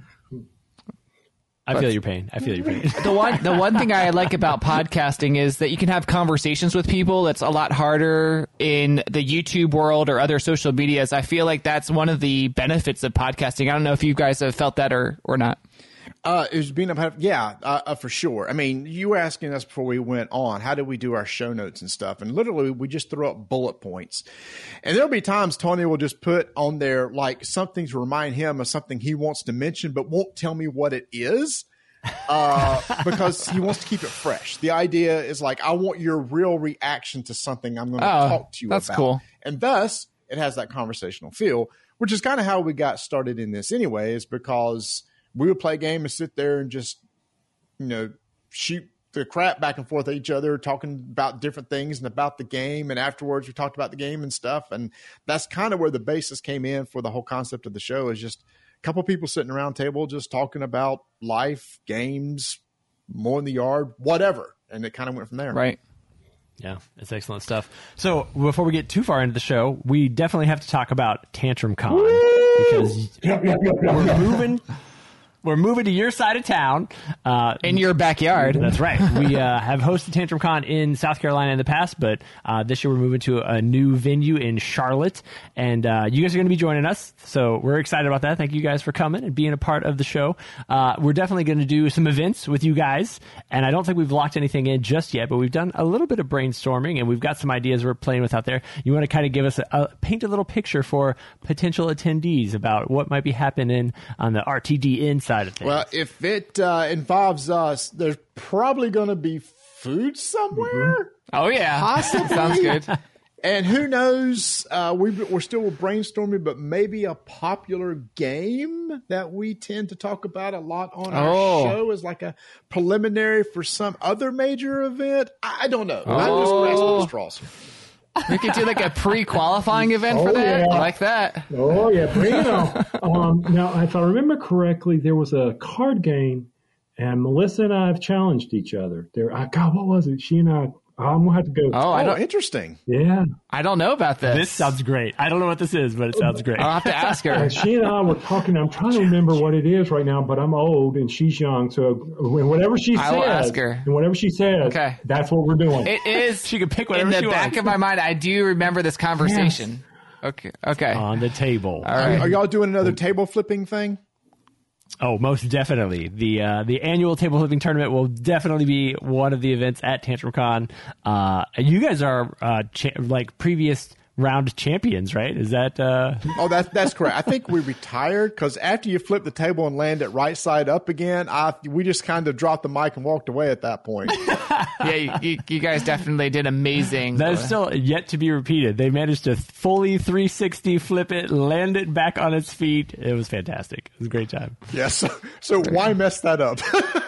I feel your pain. I feel your pain. The one the one thing I like about podcasting is that you can have conversations with people. That's a lot harder in the YouTube world or other social medias. I feel like that's one of the benefits of podcasting. I don't know if you guys have felt that or or not. Uh, it was being a yeah, uh, uh, for sure. I mean, you were asking us before we went on, how did we do our show notes and stuff? And literally, we just throw up bullet points. And there'll be times Tony will just put on there like something to remind him of something he wants to mention, but won't tell me what it is. uh, because he wants to keep it fresh. The idea is like, I want your real reaction to something I'm going to Oh, talk to you that's about. cool. And thus, it has that conversational feel, which is kind of how we got started in this anyway, is because we would play a game and sit there and just, you know, shoot the crap back and forth at each other, talking about different things and about the game. And afterwards, we talked about the game and stuff. And that's kind of where the basis came in for the whole concept of the show, is just a couple people sitting around a table just talking about life, games, mowing the yard, whatever. And it kind of went from there. Right. Yeah, it's excellent stuff. So before we get too far into the show, we definitely have to talk about Tantrum Con because Yep, yep, yep, yep, we're yep. moving. we're moving to your side of town. Uh, In your backyard. That's right. We uh, have hosted Tantrum Con in South Carolina in the past, but uh, this year we're moving to a new venue in Charlotte, and uh, you guys are going to be joining us, so we're excited about that. Thank you guys for coming and being a part of the show. Uh, we're definitely going to do some events with you guys, and I don't think we've locked anything in just yet, but we've done a little bit of brainstorming, and we've got some ideas we're playing with out there. You want to kind of give us a, a paint a little picture for potential attendees about what might be happening on the R T D inside of things. Well, if it uh, involves us, there's probably going to be food somewhere. Mm-hmm. Oh, yeah. Possibly. Sounds good. And who knows, uh, we, we're still brainstorming, but maybe a popular game that we tend to talk about a lot on our Oh. show is like a preliminary for some other major event. I, I don't know. I'm just Oh. grasping at straws. We could do like a pre-qualifying event for Oh, that. yeah. I like that. Oh yeah, bring it on. Um, now, if I remember correctly, there was a card game, and Melissa and I have challenged each other. There, I, God, what was it? She and I. I'm gonna have to go. Oh, I Oh, don't. interesting. Yeah, I don't know about this. This sounds great. I don't know what this is, but it sounds great. I'll have to ask her. and she and I were talking. I'm trying to remember what it is right now, but I'm old and she's young, so when whatever she I says, will ask her. and whatever she says, Okay. that's what we're doing. It is. She can pick in whatever the she back wants. of my mind. I do remember this conversation. Okay. Okay. On the table. All right. Are y'all doing another table flipping thing? Oh, most definitely. The uh, the annual table flipping tournament will definitely be one of the events at Tantrum Con. Uh, and you guys are uh, cha- like previous round champions, right? Is that uh... Oh, that's that's correct. I think we retired because after you flip the table and land it right side up again, I we just kind of dropped the mic and walked away at that point. Yeah, you, you, you guys definitely did amazing. that is still yet to be repeated? They managed to fully three sixty flip it, land it back on its feet. It was fantastic. It was a great time. Yes. So, so why mess that up?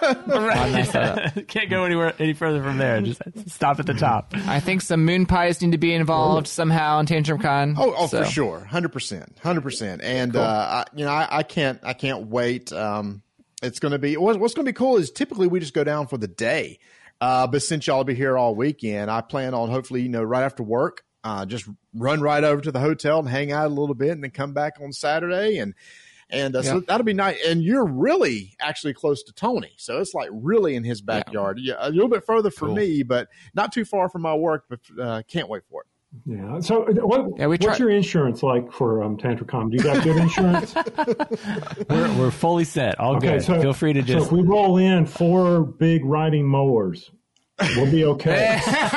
Right. Can't go anywhere any further from there. Just stop at the top. I think some moon pies need to be involved somehow in Tantrum Con. Oh, oh, So- for sure, hundred percent, hundred percent. And uh, I, you know, I, I can't, I can't wait. Um, it's going to be what's, what's going to be cool is typically we just go down for the day, uh, but since y'all will be here all weekend, I plan on hopefully, you know, right after work, uh, just run right over to the hotel and hang out a little bit, and then come back on Saturday and. And uh, so that'll be nice. And you're really actually close to Tony. So it's like really in his backyard. Yeah, a little bit further for Cool. me, but not too far from my work. But uh, can't wait for it. Yeah. So, what, Yeah, we what's try- your insurance like for um, TantraCom? Do you got good insurance? We're, we're fully set. All Okay, good. so Feel free to so just. if we roll in four big riding mowers, we'll be okay.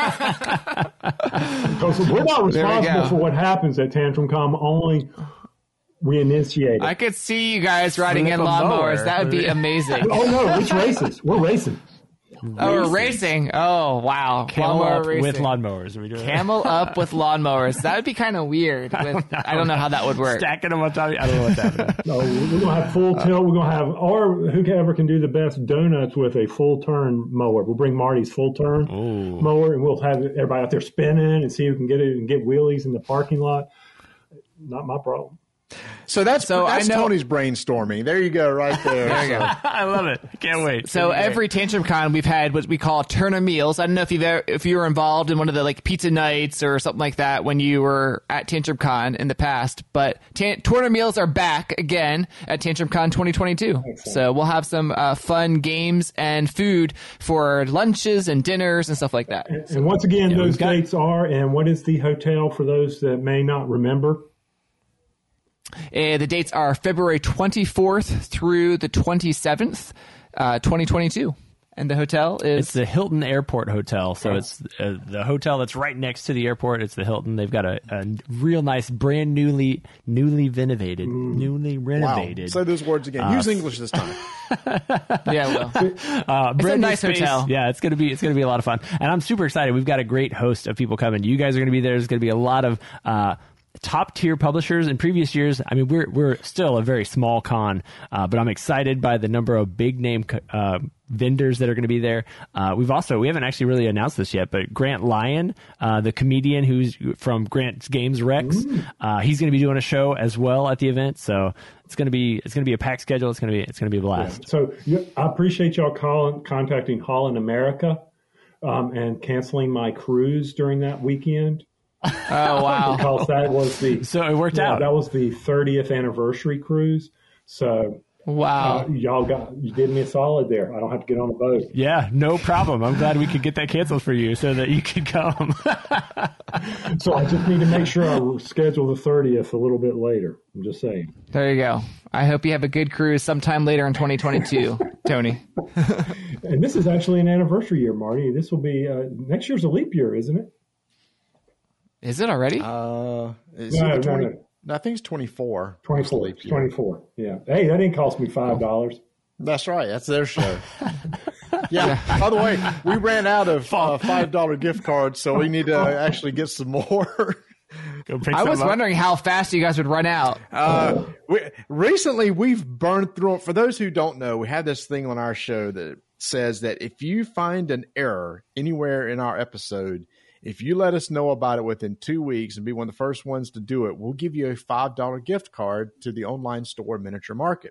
Because we're not There we responsible go. for what happens at TantrumCon. Only we initiate it. I could see you guys riding Flip in a lawnmowers. mower. That would be amazing. Oh no, it's races. We're racing. Oh, we're racing. Oh, wow. Camel Lawnmower up racing. with lawnmowers. Are we doing that? Camel up with lawnmowers. That would be kind of weird. With, I don't know how that would work. Stacking them on top. Of, I don't know what's happening. No, we're gonna have full tilt. We're gonna have, or whoever can do the best donuts with a full turn mower. We'll bring Marty's full turn Ooh. mower, and we'll have everybody out there spinning and see who can get it and get wheelies in the parking lot. Not my problem. So that's So that's I know- Tony's brainstorming. There you go, right there. There you go. I love it. I can't wait. So every Tantrum Con, we've had what we call Turner meals. I don't know if you've ever, if you were involved in one of the like pizza nights or something like that when you were at Tantrum Con in the past, but Tan- Turner meals are back again at Tantrum Con twenty twenty-two. So we'll have some uh, fun games and food for lunches and dinners and stuff like that. And once again, Yeah, those we've got- dates are, and what is the hotel for those that may not remember? Uh, the dates are February twenty-fourth through the twenty-seventh, uh, twenty twenty-two. And the hotel It's is the Hilton Airport Hotel, so it's uh, the hotel that's right next to the airport. It's the Hilton. They've got a, a real nice, brand newly, newly renovated, newly Wow. renovated. Say those words again. Use English this time. yeah, well, Uh, brand new nice space. hotel. Yeah, it's gonna be it's gonna be a lot of fun, and I'm super excited. We've got a great host of people coming. You guys are gonna be there. There's gonna be a lot of uh, top tier publishers. In previous years, I mean, we're we're still a very small con, uh, but I'm excited by the number of big name co- uh, vendors that are going to be there. Uh, we've also we haven't actually really announced this yet, but Grant Lyon, uh, the comedian who's from Grant's Games Rex, uh, he's going to be doing a show as well at the event. So it's going to be it's going to be a packed schedule. It's going to be it's going to be a blast. So you, I appreciate y'all calling, contacting Holland America um, and canceling my cruise during that weekend. oh wow. Because that was the So it worked yeah, out. that was the thirtieth anniversary cruise. So Wow. Uh, y'all got you did me a solid there. I don't have to get on the boat. Yeah, no problem. I'm glad we could get that canceled for you so that you could come. So I just need to make sure I schedule the thirtieth a little bit later. I'm just saying. There you go. I hope you have a good cruise sometime later in twenty twenty-two, Tony. And this is actually an anniversary year, Marty. This will be uh, next year's a leap year, isn't it? Is it already? Uh, is No, it no, twenty? no. No, I think it's twenty-four. twenty-four. Leap year. twenty-four. Yeah. Hey, that didn't cost me five dollars. That's right. That's their show. Yeah. By the way, we ran out of uh, five dollar gift cards, so we need to actually get some more. Go pick I was some up. wondering how fast you guys would run out. Uh, we, recently, we've burned through it. For those who don't know, we had this thing on our show that says that if you find an error anywhere in our episode, if you let us know about it within two weeks and be one of the first ones to do it, we'll give you a five dollar gift card to the online store Miniature Market.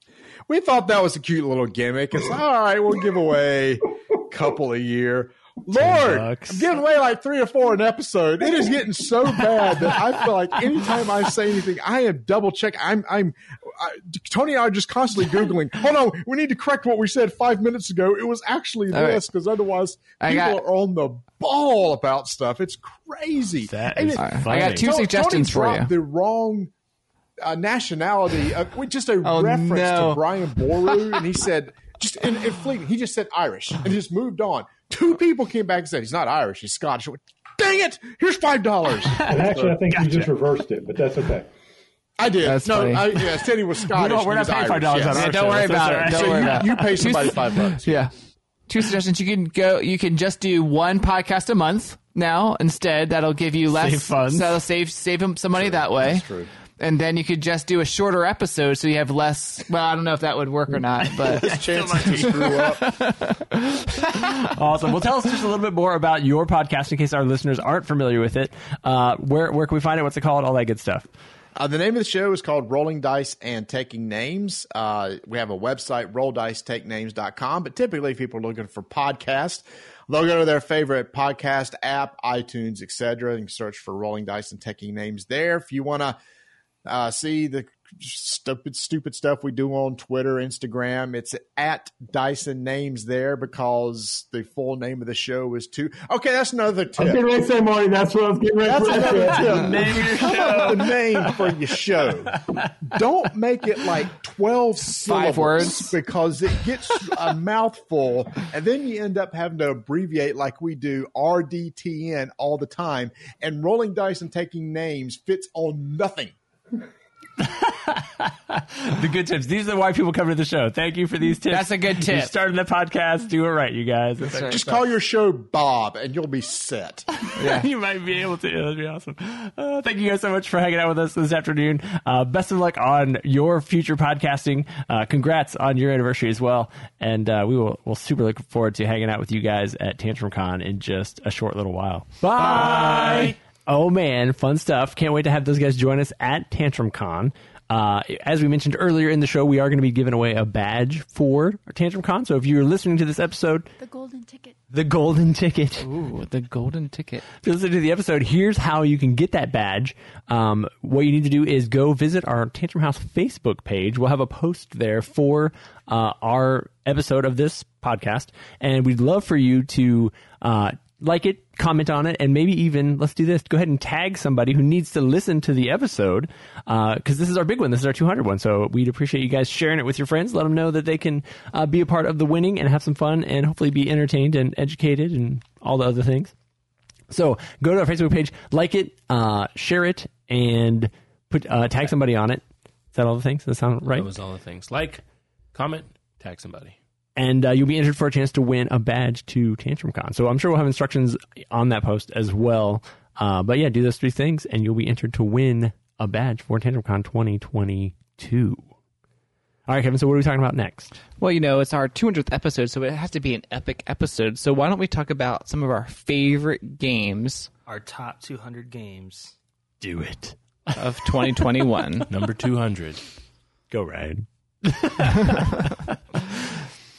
We thought that was a cute little gimmick. It's like, all right, we'll give away a couple a year. Lord, I'm bucks. giving away like three or four an episode. It is getting so bad that I feel like anytime I say anything, I am double checking. I'm, I'm, I, Tony and I are just constantly Googling. Hold on, we need to correct what we said five minutes ago. It was actually All right. this, because otherwise I people got- are on the ball about stuff. It's crazy. That And is it- I funny. got two Tony- suggestions Tony for dropped you. the wrong uh, nationality, uh, with just a Oh, reference no. to Brian Boru, and he said, just in, in fleeting, he just said Irish, and just moved on. Two people came back and said, he's not Irish, he's Scottish. I went, dang it, here's five dollars. And actually, I think you just reversed it, but that's okay. I did. That's no, funny. I, yeah, said he was Scottish. We don't- we're he not was paying Irish, five dollars yes. on our Yeah, don't worry show, about so it. that's Don't So worry you, about it. you pay somebody five bucks. Yeah. Two suggestions. You can go. You can just do one podcast a month now instead. That'll give you less. Save funds. So that'll save save him some money that way. That's true. And then you could just do a shorter episode, so you have less. Well, I don't know if that would work or not, but Chances to screw up. Awesome. Well, tell us just a little bit more about your podcast in case our listeners aren't familiar with it. Uh, where where can we find it? What's it called? All that good stuff. Uh, the name of the show is called Rolling Dice and Taking Names. Uh, we have a website, roll dice take names dot com, but typically if people are looking for podcasts, they'll go to their favorite podcast app, iTunes, et cetera, and search for Rolling Dice and Taking Names there. If you want to uh, see the stupid, stupid stuff we do on Twitter, Instagram, it's at Dyson Names there, because the full name of the show is too. Okay, that's another I was tip. getting ready to say, Marty, that's what I was getting ready That's to say. another tip. Name your Come show. up with a name for your show. Don't make it like twelve syllables, words. because it gets a mouthful, and then you end up having to abbreviate like we do R D T N all the time. And Rolling Dice and Taking Names fits on nothing. The good tips. These are why people come to the show. Thank you for these tips. That's a good You're tip. starting the podcast. Do it right, you guys. That's right. Just call your show Bob, and you'll be set. You might be able to. That'd be awesome. Uh, thank you guys so much for hanging out with us this afternoon. Uh, best of luck on your future podcasting. Uh, congrats on your anniversary as well. And uh, we will we'll super look forward to hanging out with you guys at TantrumCon in just a short little while. Bye. Oh man, fun stuff. Can't wait to have those guys join us at TantrumCon. Uh, as we mentioned earlier in the show, we are going to be giving away a badge for TantrumCon. So if you're listening to this episode, The golden ticket. the golden ticket. ooh, the golden ticket. If you're listening to the episode, here's how you can get that badge. Um, what you need to do is go visit our Tantrum House Facebook page. We'll have a post there for uh, our episode of this podcast, and we'd love for you to uh, like it, comment on it, and maybe even, let's do this, go ahead and tag somebody who needs to listen to the episode, because this is our big one. This is our two hundred one, so we'd appreciate you guys sharing it with your friends. Let them know that they can uh, be a part of the winning and have some fun and hopefully be entertained and educated and all the other things. So go to our Facebook page, like it, uh, share it, and put uh, tag somebody on it. Is that all the things? Does that sound right? That was all the things. Like, comment, tag somebody. And uh, you'll be entered for a chance to win a badge to TantrumCon. So I'm sure we'll have instructions on that post as well. Uh, but yeah, do those three things, and you'll be entered to win a badge for TantrumCon twenty twenty-two. All right, Kevin, so what are we talking about next? Well, you know, it's our two hundredth episode, so it has to be an epic episode. So why don't we talk about some of our favorite games Our top two hundred games. Do it. of twenty twenty-one? Number two hundred. Go, Ryan.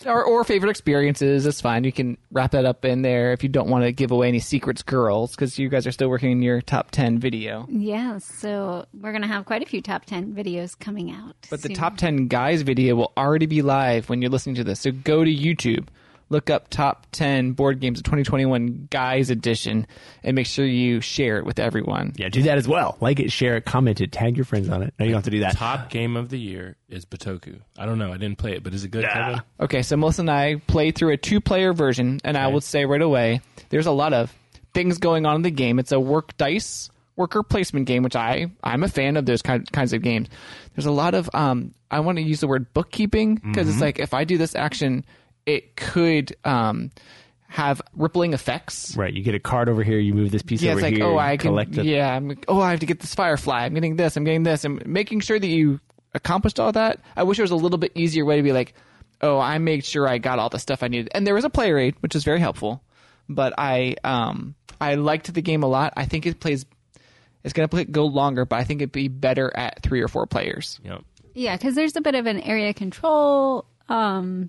Or, or favorite experiences. That's fine. You can wrap that up in there if you don't want to give away any secrets, girls, because you guys are still working on your top ten video. Yeah, so we're going to have quite a few top ten videos coming out. But the soon. top ten guys video will already be live when you're listening to this. So go to YouTube, look up top ten board games of twenty twenty-one guys edition, and make sure you share it with everyone. Yeah, do that as well. Like it, share it, comment it, tag your friends on it. No, you don't have to do that. Top game of the year is Batoku. I don't know. I didn't play it, but is it good, Kevin? Okay, so Melissa and I played through a two-player version, and I will say right away, there's a lot of things going on in the game. It's a work dice worker placement game, which I, I'm a fan of those kind, kinds of games. There's a lot of, um, I want to use the word bookkeeping, because mm-hmm. it's like, if I do this action, it could um, have rippling effects. Right, you get a card over here, you move this piece yeah, over it's like, here. Oh, I can, collect it. yeah, I'm, oh, I have to get this firefly. I'm getting this, I'm getting this. And making sure that you accomplished all that. I wish there was a little bit easier way to be like, oh, I made sure I got all the stuff I needed. And there was a player aid, which is very helpful. But I um, I liked the game a lot. I think it plays, it's going to go longer, but I think it'd be better at three or four players. Yep. Yeah, because there's a bit of an area control um,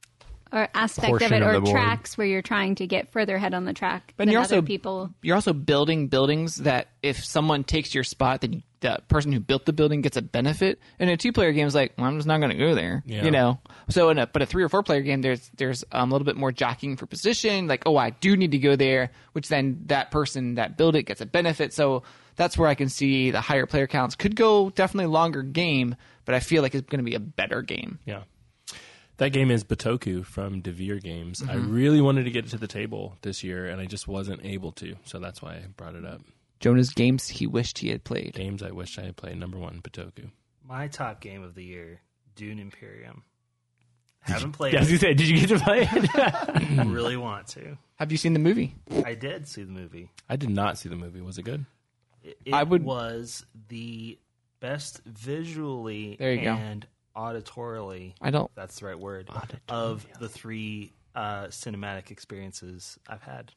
or aspect Portion of it, of or the board. tracks where you're trying to get further ahead on the track But than you're other also people. You're also building buildings that if someone takes your spot, then the person who built the building gets a benefit. And a two-player game is like, well, I'm just not going to go there, Yeah. you know. So, in a, but a three or four-player game, there's there's um, a little bit more jockeying for position. Like, oh, I do need to go there, which then that person that built it gets a benefit. So that's where I can see the higher player counts could go definitely longer game, but I feel like it's going to be a better game. Yeah. That game is Batoku from Devere Games. Mm-hmm. I really wanted to get it to the table this year, and I just wasn't able to, so that's why I brought it up. Jonah's games he wished he had played. Games I wished I had played. Number one, Batoku. My top game of the year, Dune Imperium. Haven't played Yeah, as you it. said, did you get to play it? Really want to. Have you seen the movie? I did see the movie. I did not see the movie. Was it good? It, it I would- was the best visually There you go. and auditorily, I don't. that's the right word, of the three uh, cinematic experiences I've had.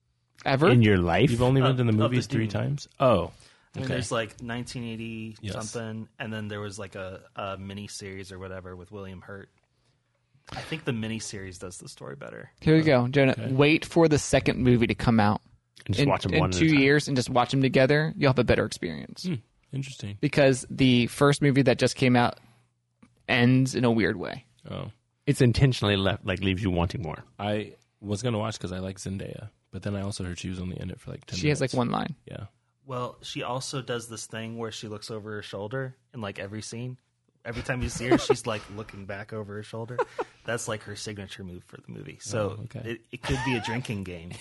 Ever? In your life? You've only Uh, been to the of the movies three Dune. times? Oh. I mean, Okay. there's like nineteen eighty Yes. something, and then there was like a, a mini series or whatever with William Hurt. I think the mini series does the story better. Here we go, Jonah. Okay. Wait for the second movie to come out. And just in, watch them in one at a two time. years and just watch them together. You'll have a better experience Hmm. Interesting. because the first movie that just came out ends in a weird way. Oh. It's intentionally left, like leaves you wanting more. I was going to watch because I like Zendaya, but then I also heard she was only in it for like ten She minutes. has like one line. Yeah. Well, she also does this thing where she looks over her shoulder in like every scene. Every time you see her, she's like looking back over her shoulder. That's like her signature move for the movie. So Oh, okay. it, it could be a drinking game.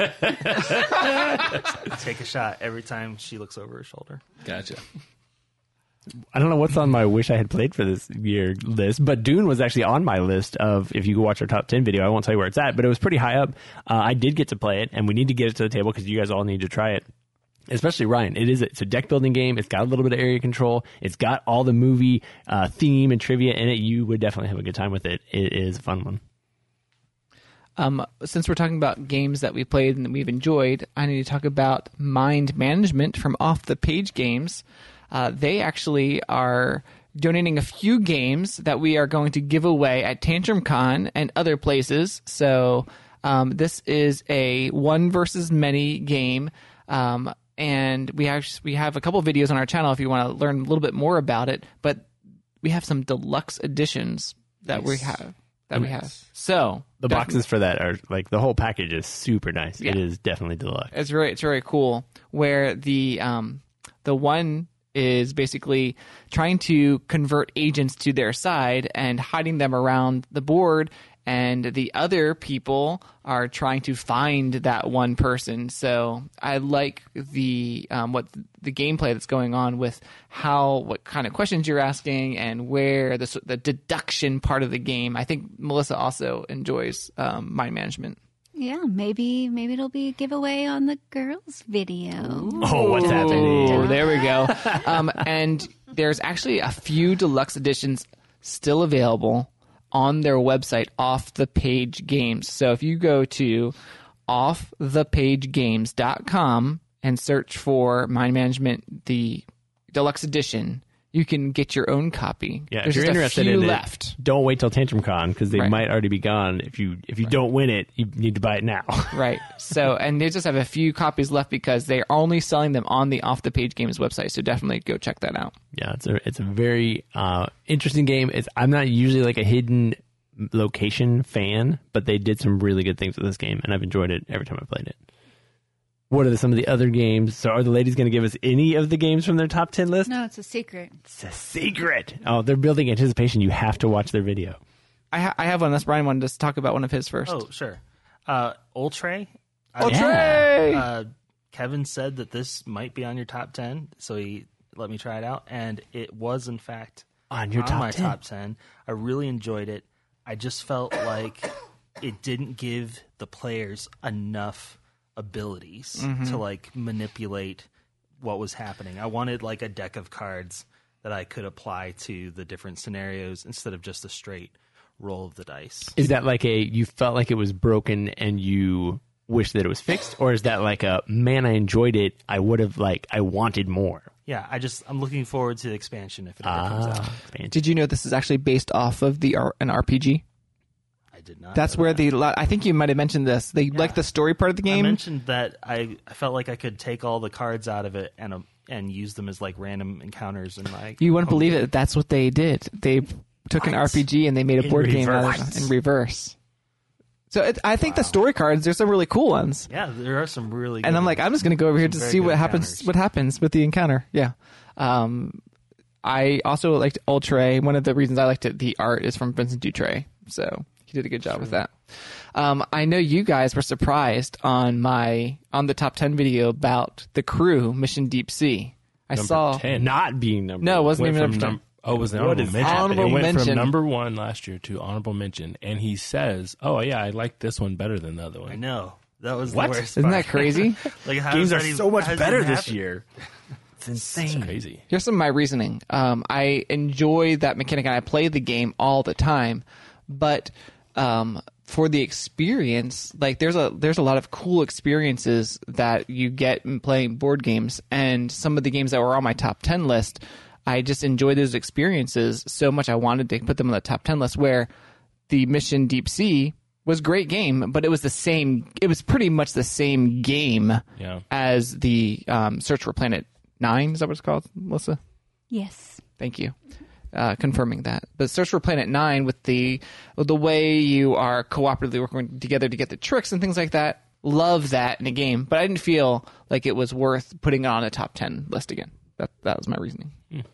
Take a shot every time she looks over her shoulder. Gotcha. I don't know what's on my wish I had played for this year list, but Dune was actually on my list of, if you go watch our top ten video, I won't tell you where it's at, but it was pretty high up. Uh, I did get to play it, and we need to get it to the table because you guys all need to try it. Especially Ryan. It is a, it's a deck building game. It's got a little bit of area control. It's got all the movie uh, theme and trivia in it. You would definitely have a good time with it. It is a fun one. Um, since we're talking about games that we played and that we've enjoyed, I need to talk about Mind Management from Off the Page Games. Uh, they actually are donating a few games that we are going to give away at Tantrum Con and other places. So um, this is a one versus many game. Um, and we have, we have a couple of videos on our channel if you want to learn a little bit more about it. But we have some deluxe editions that we have. That we have. So The boxes for that are like the whole package is super nice. Yeah. It is definitely deluxe. It's really it's very cool. Where the um the one is basically trying to convert agents to their side and hiding them around the board, and the other people are trying to find that one person. So I like the um, what the gameplay that's going on with how what kind of questions you're asking and where the the deduction part of the game. I think Melissa also enjoys um, mind management. Yeah, maybe maybe it'll be a giveaway on the girls' video. Oh, what's happening? Oh, there we go. Um, and there's actually a few deluxe editions still available on their website, Off the Page Games. So if you go to off the page games dot com and search for Mind Management, the deluxe edition, you can get your own copy. Yeah, There's if you're just interested a few in left. it, don't wait till Tantrum Con because they Right. might already be gone. If you if you don't win it, you need to buy it now. Right. So, and they just have a few copies left because they're only selling them on the Off the Page Games website. So definitely go check that out. Yeah, it's a it's a very uh, interesting game. It's I'm not usually like a hidden location fan, but they did some really good things with this game, and I've enjoyed it every time I played it. What are the, some of the other games? So are the ladies going to give us any of the games from their top ten list? No, it's a secret. It's a secret. Oh, they're building anticipation. You have to watch their video. I, ha- I have one. Unless Brian wanted to talk about one of his first. Oh, sure. Uh, Ultray. I- Ultray! Uh, Kevin said that this might be on your top ten, so he let me try it out, and it was, in fact, On your on top my ten. top ten. I really enjoyed it. I just felt like it didn't give the players enough abilities Mm-hmm. to like manipulate what was happening. I wanted like a deck of cards that I could apply to the different scenarios instead of just a straight roll of the dice. Is that like a you felt like it was broken and you wish that it was fixed, or is that like a man, I enjoyed it, I would have like I wanted more? Yeah, I just I'm looking forward to the expansion if it ever comes out. Ah, expansion. Did you know this is actually based off of the R- an R P G? I did not. That's know where that. the lo- I think you might have mentioned this. They like the story part of the I game. mentioned that I, I felt like I could take all the cards out of it and um, and use them as like random encounters and like You wouldn't believe it. That's what they did. They took an What? R P G and they made a In board game out of reverse. it in reverse. So it, I think the story cards, there's some really cool ones. Yeah, there are some really. And good I'm like, ones. I'm just going to go over here to Some very see good what happens. encounters. What happens with the encounter? Yeah. Um, I also liked Ultray. One of the reasons I liked it, the art is from Vincent Dutray, so he did a good job with that. Um, I know you guys were surprised on my on the top ten video about the Crew Mission Deep Sea. I Number saw ten. Not being number no, it one. wasn't Went even from number ten. num- oh, it was the What honorable is mention. honorable it went mention? from number one last year to honorable mention, and he says, "Oh yeah, I like this one better than the other one." I know that was What? the worst. Isn't part. that crazy? Like how Games does are that even- so much how does better that this happen? year. It's insane. It's crazy. Here's some of my reasoning. Um, I enjoy that mechanic, and I play the game all the time. But um, for the experience, like there's a there's a lot of cool experiences that you get in playing board games, and some of the games that were on my top ten list, I just enjoyed those experiences so much. I wanted to put them on the top ten list. Where the Mission Deep Sea was a great game, but it was the same. It was pretty much the same game Yeah. as the um, Search for Planet Nine. Is that what it's called, Melissa? Yes. Thank you. Uh, confirming that. But Search for Planet Nine, with the the way you are cooperatively working together to get the tricks and things like that, love that in a game. But I didn't feel like it was worth putting it on a top ten list again. That that was my reasoning.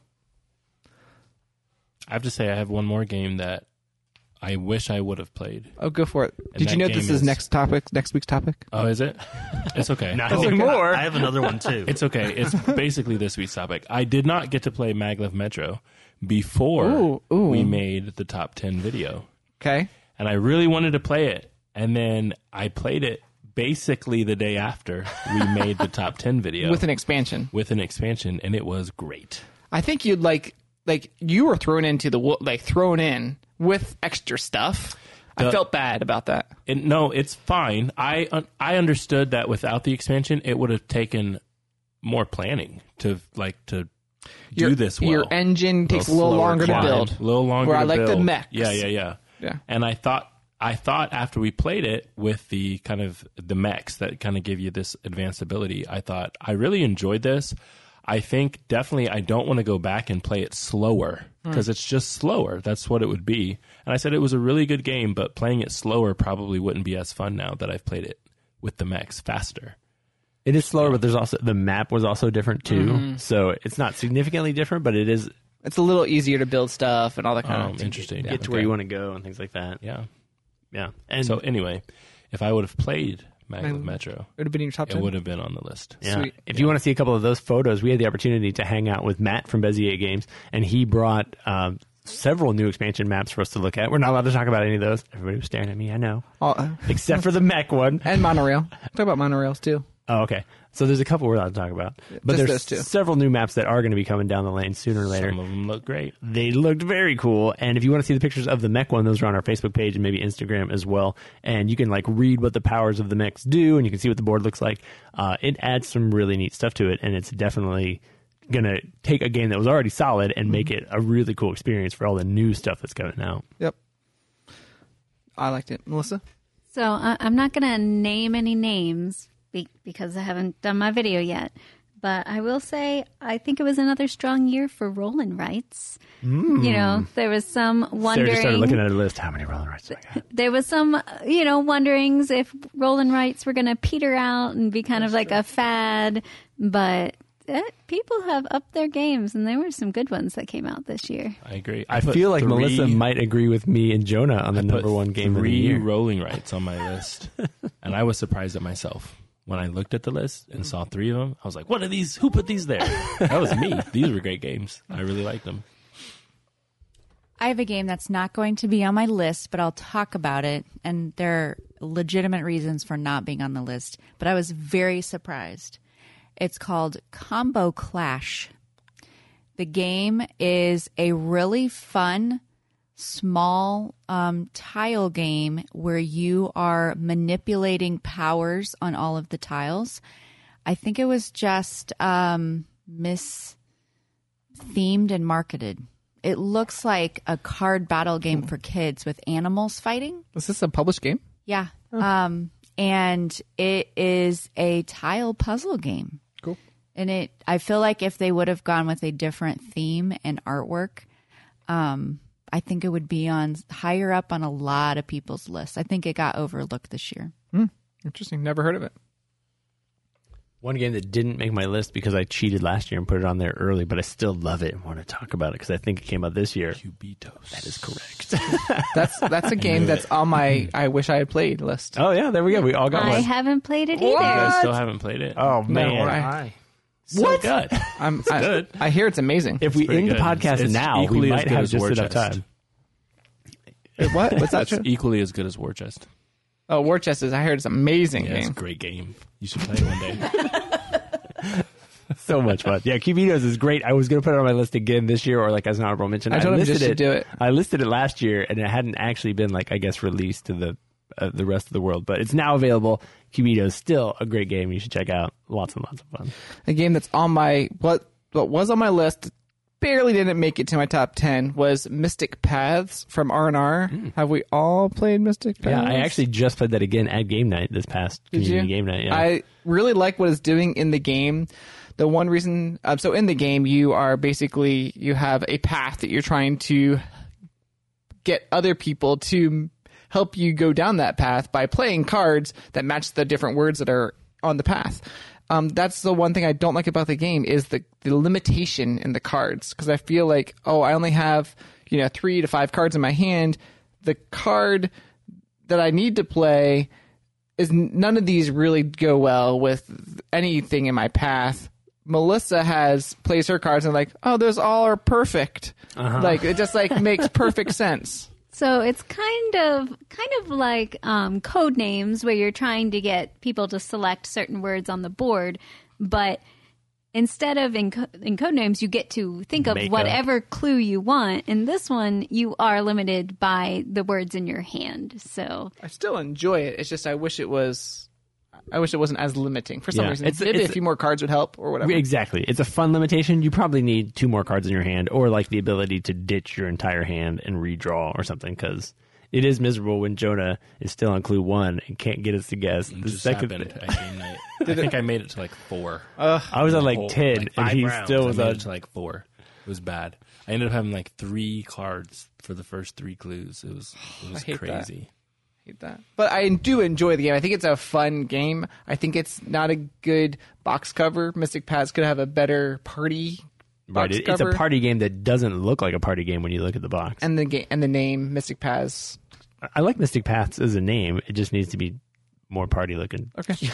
I have to say, I have one more game that I wish I would have played. Oh, go for it. Did that you know this game is is- next topic, next week's topic? Oh, is it? It's okay. Not Oh, anymore. I have another one too. It's okay. It's basically this week's topic. I did not get to play Maglev Metro before Ooh, ooh. we made the top ten video. Okay. And I really wanted to play it. And then I played it basically the day after we made the top ten video. With an expansion. with an expansion, and it was great. I think you'd like, like you were thrown into the, wo- like thrown in with extra stuff. I The- felt bad about that. And no, it's fine. I un- I understood that without the expansion, it would have taken more planning to like to do Your- this well. Your engine takes a little slower longer to climb. build. A little longer. Where I to like the build. mechs. Yeah, yeah, yeah, Yeah. And I thought I thought after we played it with the kind of the mechs that kind of give you this advanced ability, I thought I really enjoyed this. I think definitely I don't want to go back and play it slower because it's just slower. That's what it would be. And I said it was a really good game, but playing it slower probably wouldn't be as fun now that I've played it with the mechs faster. It is slower, but there's also the map was also different too. So it's not significantly different, but it is It's a little easier to build stuff and all that kind Um, of interesting. get to where you want to go and things like that. Yeah. Yeah. And So anyway, if I would have played Maglev Metro, It would have been in your top it ten. would have been on the list. yeah. Sweet. If you want to see a couple of those photos, we had the opportunity to hang out with Matt from Bezier Games, and he brought um, several new expansion maps for us to look at. We're not allowed to talk about any of those. Everybody was staring at me, I know. Oh, uh, Except for the mech one. and monorail. Talk about monorails too. Oh, okay. So there's a couple we're allowed to talk about. But just there's those two. several new maps that are going to be coming down the lane sooner or later. Some of them look great. They looked very cool. And if you want to see the pictures of the mech one, those are on our Facebook page and maybe Instagram as well. And you can like read what the powers of the mechs do, and you can see what the board looks like. Uh, it adds some really neat stuff to it, and it's definitely going to take a game that was already solid and make it a really cool experience for all the new stuff that's coming out. Yep. I liked it. Melissa? So I I'm not going to name any names be- because I haven't done my video yet. But I will say I think it was another strong year for roll and rights. Mm. You know, there was some wondering. Sarah just started looking at a list. How many roll and rights do I got? There was some, you know, wonderings if roll and rights were going to peter out and be kind That's of like true. a fad. But eh, people have upped their games, and there were some good ones that came out this year. I agree. I, I feel like three, Melissa might agree with me and Jonah on the I number one game of the three year. rolling rights on my list, and I was surprised at myself. When I looked at the list and saw three of them, I was like, what are these? Who put these there? That was me. These were great games. I really liked them. I have a game that's not going to be on my list, but I'll talk about it. And there are legitimate reasons for not being on the list. But I was very surprised. It's called Combo Clash. The game is a really fun, small um, tile game where you are manipulating powers on all of the tiles. I think it was just um, mis-themed and marketed. It looks like a card battle game for kids with animals fighting. Is this a published game? Yeah. Oh. Um, and it is a tile puzzle game. Cool. And it, I feel like if they would have gone with a different theme and artwork, um, I think it would be on higher up on a lot of people's lists. I think it got overlooked this year. Hmm. Interesting. Never heard of it. One game that didn't make my list because I cheated last year and put it on there early, but I still love it and want to talk about it because I think it came out this year. Cubitos. That is correct. That's that's a game that's on my I wish I had played list. Oh, yeah. There we go. We all got I one. haven't played it You either. guys still haven't played it? Oh, man. No, I- Hi. So What? good. I'm It's I, good. I hear it's amazing. If we pretty end the good. podcast It's now, we equally as might good have as just War enough Chest. time. What? What's that? That's equally as good as War Chest. Oh, War Chest is. I heard it's an amazing Yeah, it's a game. great game. You should play it one day. So much fun. Yeah, Cubitos is great. I was going to put it on my list again this year or like as an honorable mention. I told him listed just to do it. I listed it last year and it hadn't actually been like, I guess, released to the uh, the rest of the world. But it's now available. Cubitos, still a great game you should check out. Lots and lots of fun. A game that's on my what what was on my list, barely didn't make it to my top ten, was Mystic Paths from R and R. Have we all played Mystic Paths? Yeah, I actually just played that again at game night this past Did community you? game night. Yeah. I really like what it's doing in the game. The one reason, um, so in the game, you are basically, you have a path that you're trying to get other people to help you go down that path by playing cards that match the different words that are on the path. Um, that's the one thing I don't like about the game is the, the limitation in the cards. Because I feel like, oh, I only have, you know, three to five cards in my hand. The card that I need to play is none of these really go well with anything in my path. Melissa has plays her cards and like, oh, those all are perfect. Uh-huh. Like it just like makes perfect sense. So it's kind of kind of like um, code names where you're trying to get people to select certain words on the board, but instead of in, co- in code names, you get to think of Make whatever up. clue you want. In this one, you are limited by the words in your hand. So I still enjoy it. It's just I wish it was. I wish it wasn't as limiting for some Yeah, reason. it's- Maybe it's- a few more cards would help or whatever. Exactly. It's a fun limitation. You probably need two more cards in your hand or like the ability to ditch your entire hand and redraw or something because it is miserable when Jonah is still on clue one and can't get us to guess It the just second happened thing. at game night. I think I made it to like four. I was on like Whole- ten like and five he rounds, still I was made on. it to like four. It was bad. I ended up having like three cards for the first three clues. It was it was I hate that. crazy. Hate that. But I do enjoy the game. I think it's a fun game. I think it's not a good box cover. Mystic Paths could have a better party Right, box it- it's cover. a party game that doesn't look like a party game when you look at the box. and the game and the name Mystic Paths. I like Mystic Paths as a name. It just needs to be more party looking. Okay.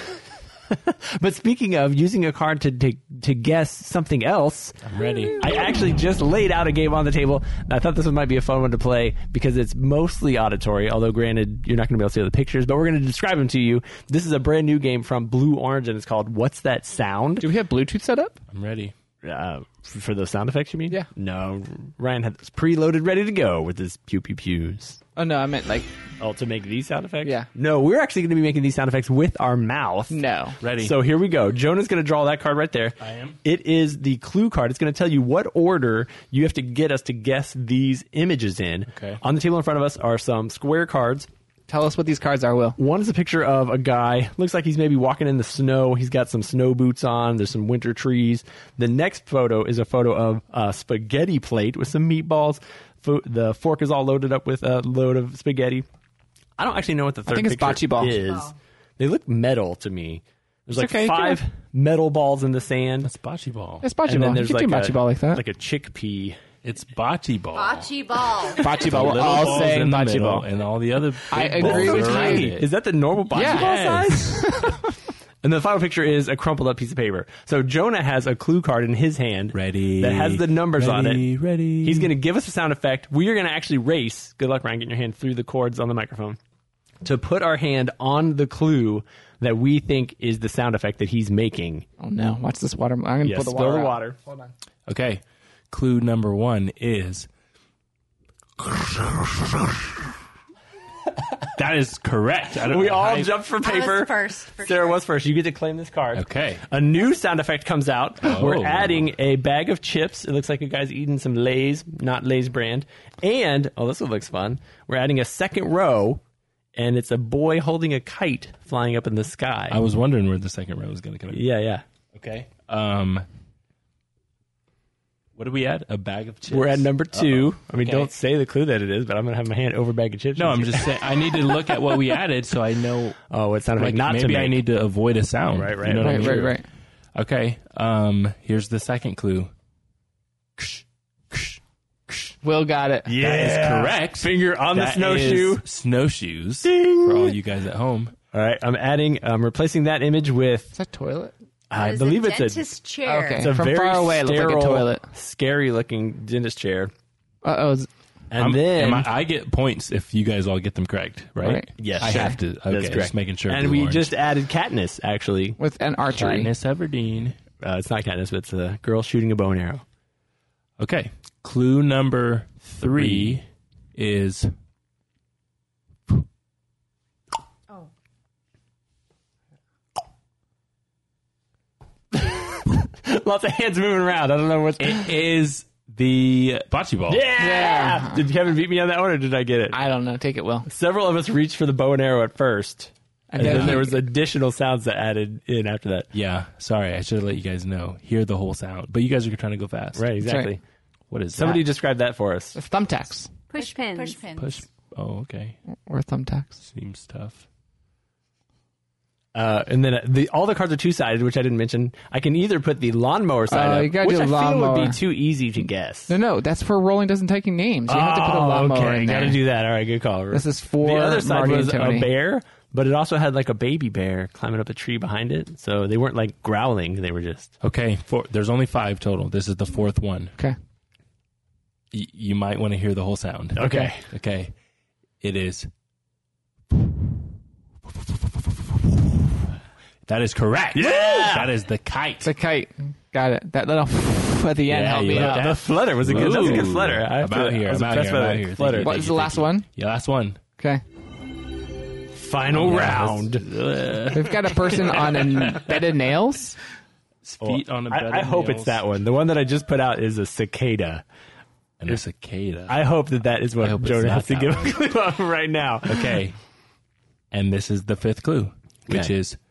But speaking of using a card to, to to guess something else, I'm ready. I actually just laid out a game on the table. I thought this one might be a fun one to play because it's mostly auditory, although granted, you're not going to be able to see the pictures, but we're going to describe them to you. This is a brand new game from Blue Orange, and it's called What's That Sound? Do we have Bluetooth set up? I'm ready. Uh, For those sound effects, you mean? Yeah. No, Ryan had this preloaded, ready to go with his pew pew pews. Oh no, I meant like Oh, to make these sound effects? Yeah. No, we're actually going to be making these sound effects with our mouth. no. Ready? So here we go. Jonah's going to draw that card right there. I am. It is the clue card. It's going to tell you what order you have to get us to guess these images in. Okay. On the table in front of us are some square cards. Tell us what these cards are, Will. One is a picture of a guy. Looks like he's maybe walking in the snow. He's got some snow boots on. There's some winter trees. The next photo is a photo of a spaghetti plate with some meatballs. Fo- The fork is all loaded up with a load of spaghetti. I don't actually know what the third think it's picture bocce ball. is. They look metal to me. There's like okay, five come metal balls in the sand. That's bocce ball. It's bocce And then ball. You there's can like do a, bocce ball like that. like a chickpea. It's bocce ball. Bocce ball. Bocce ball. We're Little all balls saying in the bocce middle, ball. and all the other. I big agree balls with are around you. it. Is that the normal bocce Yeah. ball Yes. size? And the final picture is a crumpled up piece of paper. So Jonah has a clue card in his hand. Ready. That has the numbers on Ready, it. ready. He's going to give us a sound effect. We are going to actually race. Good luck, Ryan, getting your hand through the cords on the microphone. To put our hand on the clue that we think is the sound effect that he's making. Oh no! Watch this water. I'm gonna Yes, pull the spill water. the out. water. Hold on. Okay. Clue number one is. That is correct. I don't We know all how- jumped for I paper. was first. For Sarah sure. was first. You get to claim this card. Okay. A new sound effect comes out. Oh. We're adding a bag of chips. It looks like a guy's eating some Lay's, not Lay's brand. And, oh, this one looks fun. We're adding a second row, and it's a boy holding a kite flying up in the sky. I was wondering where the second row was going to come in. yeah, yeah. Okay. Um. What did we add? A bag of chips. We're at number two. Uh-oh. I mean, Okay. don't say the clue that it is, but I'm going to have my hand over a bag of chips. No, I'm just saying. I need to look at what we added so I know. Oh, it sounded like, Like not to maybe make. I need to avoid a sound. Right, right, You know what I Right, mean? right, right. Okay. Um. Here's the second clue. Will got it. Yeah. That is correct. Finger on the That snowshoe. is snowshoes. Ding. For all you guys at home. All right, I'm adding, I'm replacing that image with, Is that toilet? I It's believe a it's a dentist chair. Okay. It's a From very far away, it looks like a sterile, toilet. scary-looking dentist chair. Uh oh. And I'm- then, am I, I get points if you guys all get them correct, right? Right. yes, I sure. have to. That's Okay, correct. just making sure. And Blue we Orange. just added Katniss. Actually, With an archery. Katniss Everdeen. uh, it's not Katniss, but it's a girl shooting a bow and arrow. Okay. Clue number three is Lots of hands moving around. I don't know what's. it is the bocce ball. Yeah! Yeah. Did Kevin beat me on that one, or did I get it? I don't know. Take it, Will. Several of us reached for the bow and arrow at first, and, then then he- there was additional sounds that added in after that. Yeah. Sorry, I should have let you guys know. Hear the whole sound, but you guys are trying to go fast. Right, exactly. right. What is Somebody that? describe that for us. It's thumbtacks Push pins. Push pins. Push. Oh, okay. or thumbtacks. Seems tough. Uh, and then the, all the cards are two sided, which I didn't mention. I can either put the lawnmower side Oh, up, you gotta which do I feel would lawnmower. be too easy to guess. No, no. That's for rolling doesn't taking names. You have to put a Oh, lawnmower okay, in there. gotta do that. All right, good call. This is for the other side Marty was and Tony. a bear, but it also had like a baby bear climbing up a tree behind it. So they weren't like growling; they were just. Okay. Four, there's only five total. This is the fourth one. Okay. Y- you might want to hear the whole sound. Okay. Okay. It is. That is correct. Yeah! That is the kite. It's a kite. Got it. That little at the end Yeah, helped you me like out. that? The flutter was a good. That was a good Ooh. flutter. I have I'm out to- here, I was I'm out impressed here, by I'm out the here. flutter. Thank What you, is the thank last you. one? Yeah, last one. Okay. Final Yeah, round. We've got a person on a bed of nails. Feet on a bed I, I of hope nails. it's that one. The one that I just put out is a cicada. And a cicada. I hope that that is what I hope it's Jonah not has to that give one. a clue on right now. Okay. And this is the fifth clue, which Okay. is.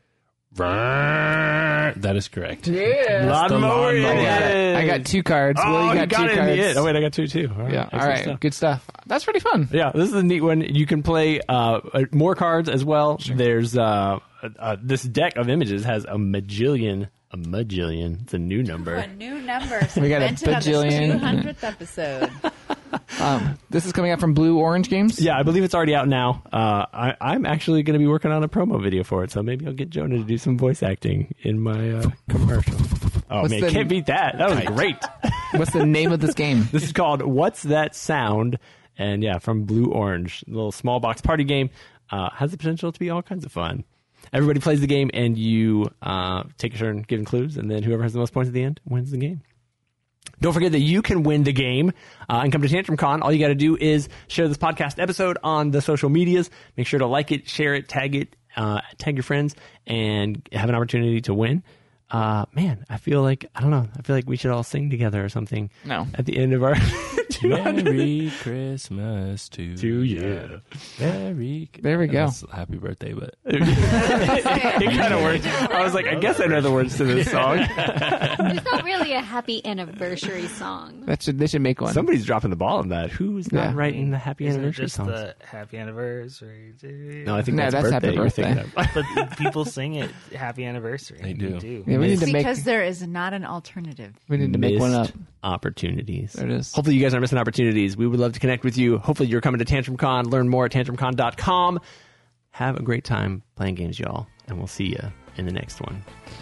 That is correct. Yeah. Lawnmower. lawnmower. it I got, is. I got two cards. Oh, Will, you you got, got two it in cards. the end. Oh wait, I got two too. All right, Yeah. All excellent right. stuff. Good stuff. That's pretty fun. Yeah, this is a neat one. You can play uh, uh, more cards as well. There's uh, uh, uh, this deck of images has a majillion. A majillion. It's a new number. A new number. We got a invented on this bajillion. two hundredth episode. Um, this is coming out from Blue Orange Games. Yeah, I believe it's already out now. Uh, I, I'm actually going to be working on a promo video for it, so maybe I'll get Jonah to do some voice acting in my uh, commercial. Oh What's man, the- can't beat that. That was great. What's the name of this game? This is called What's That Sound? And yeah, from Blue Orange, a little small box party game. Uh, has the potential to be all kinds of fun. Everybody plays the game, and you uh, take a turn giving clues, and then whoever has the most points at the end wins the game. Don't forget that you can win the game uh, and come to Tantrum Con. All you got to do is share this podcast episode on the social medias. Make sure to like it, share it, tag it, uh, tag your friends, and have an opportunity to win. Uh, man, I feel like, I don't know, I feel like we should all sing together or something. No. At the end of our... Merry Christmas to, to you. Merry. There we go. That's happy birthday, but it kind of works. I was like, I guess I know the words to this song. It's not really a happy anniversary song. That should they should make one. Somebody's dropping the ball on that. Who's not Yeah. writing the happy Isn't it anniversary just songs? the happy anniversary? No, I think No, that's, that's birthday. happy You're birthday. thinking of. But people sing it happy anniversary. They do. We do. Yeah, we need to make Because there is not an alternative. we need to make one up. Missed opportunities. There it is. Hopefully you guys aren't missing opportunities. We would love to connect with you. Hopefully you're coming to Tantrum Con. Learn more at tantrum con dot com. Have a great time playing games, y'all. And we'll see you in the next one.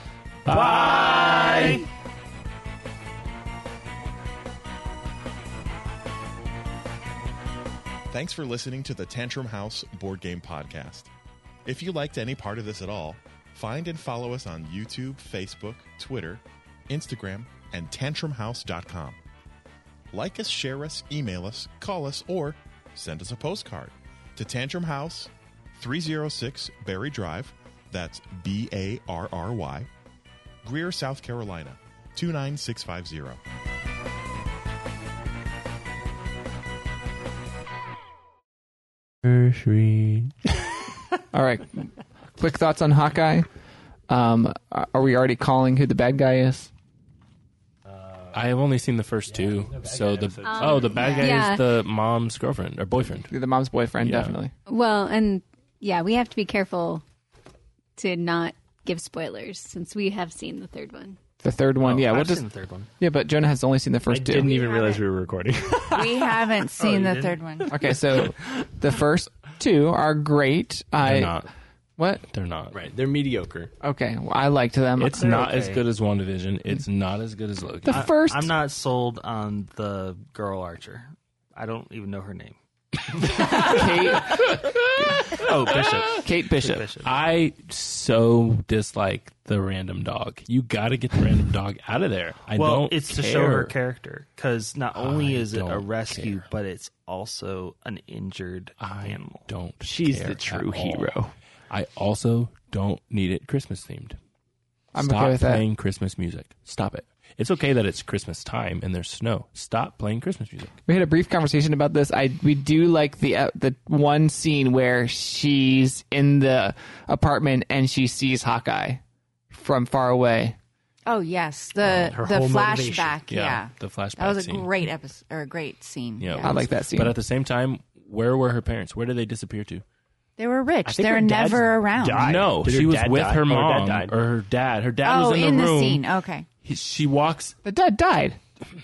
Bye! Thanks for listening to the Tantrum House Board Game Podcast. If you liked any part of this at all, find and follow us on YouTube, Facebook, Twitter, Instagram, and tantrum house dot com. Like us, share us, email us, call us, or send us a postcard to Tantrum House, three oh six Berry Drive, that's B A R R Y, Greer, South Carolina, two nine six five zero. All right. Quick thoughts on Hawkeye. Um, are we already calling who the bad guy is? I have only seen the first two. So the oh, the bad guy yeah. is the mom's girlfriend or boyfriend. The mom's boyfriend, Yeah. definitely. Well, and yeah, we have to be careful to not give spoilers since we have seen the third one. The third one, yeah. I've We'll just seen the third one. yeah, but Jonah has only seen the I first two. didn't even realize we were recording. We haven't seen you the didn't? third one. Okay, so the first two are great. I They're not. what? They're not. Right. They're mediocre. Okay, well, I liked them. It's They're not as okay. good as WandaVision. It's not as good as Loki. the first. I'm not sold on the girl archer. I don't even know her name. Kate, Oh, Bishop. Kate Bishop. Bishop. I so dislike the random dog. You got to get the random dog out of there. I well, don't it's to care. show her character because not only I is it a don't rescue, care. but it's also an injured I animal. don't. She's care the true at all. hero. I also don't need it Christmas themed. I'm Stop okay with that. playing Christmas music. Stop it. It's okay that it's Christmas time and there's snow. Stop playing Christmas music. We had a brief conversation about this. I we do like the uh, the one scene where she's in the apartment and she sees Hawkeye from far away. Oh yes, the her the whole motivation. flashback. Yeah, Yeah, the flashback That was a scene. great episode or a great scene. Yeah, Yeah. I like that scene. But at the same time, where were her parents? Where did they disappear to? They were rich. think They're her dad's never around. died. No, Did she her was dad with die? her Or her dad mom died? or her dad. Her dad Oh, was in, in the the room. scene. Okay. He, she walks. the dad died.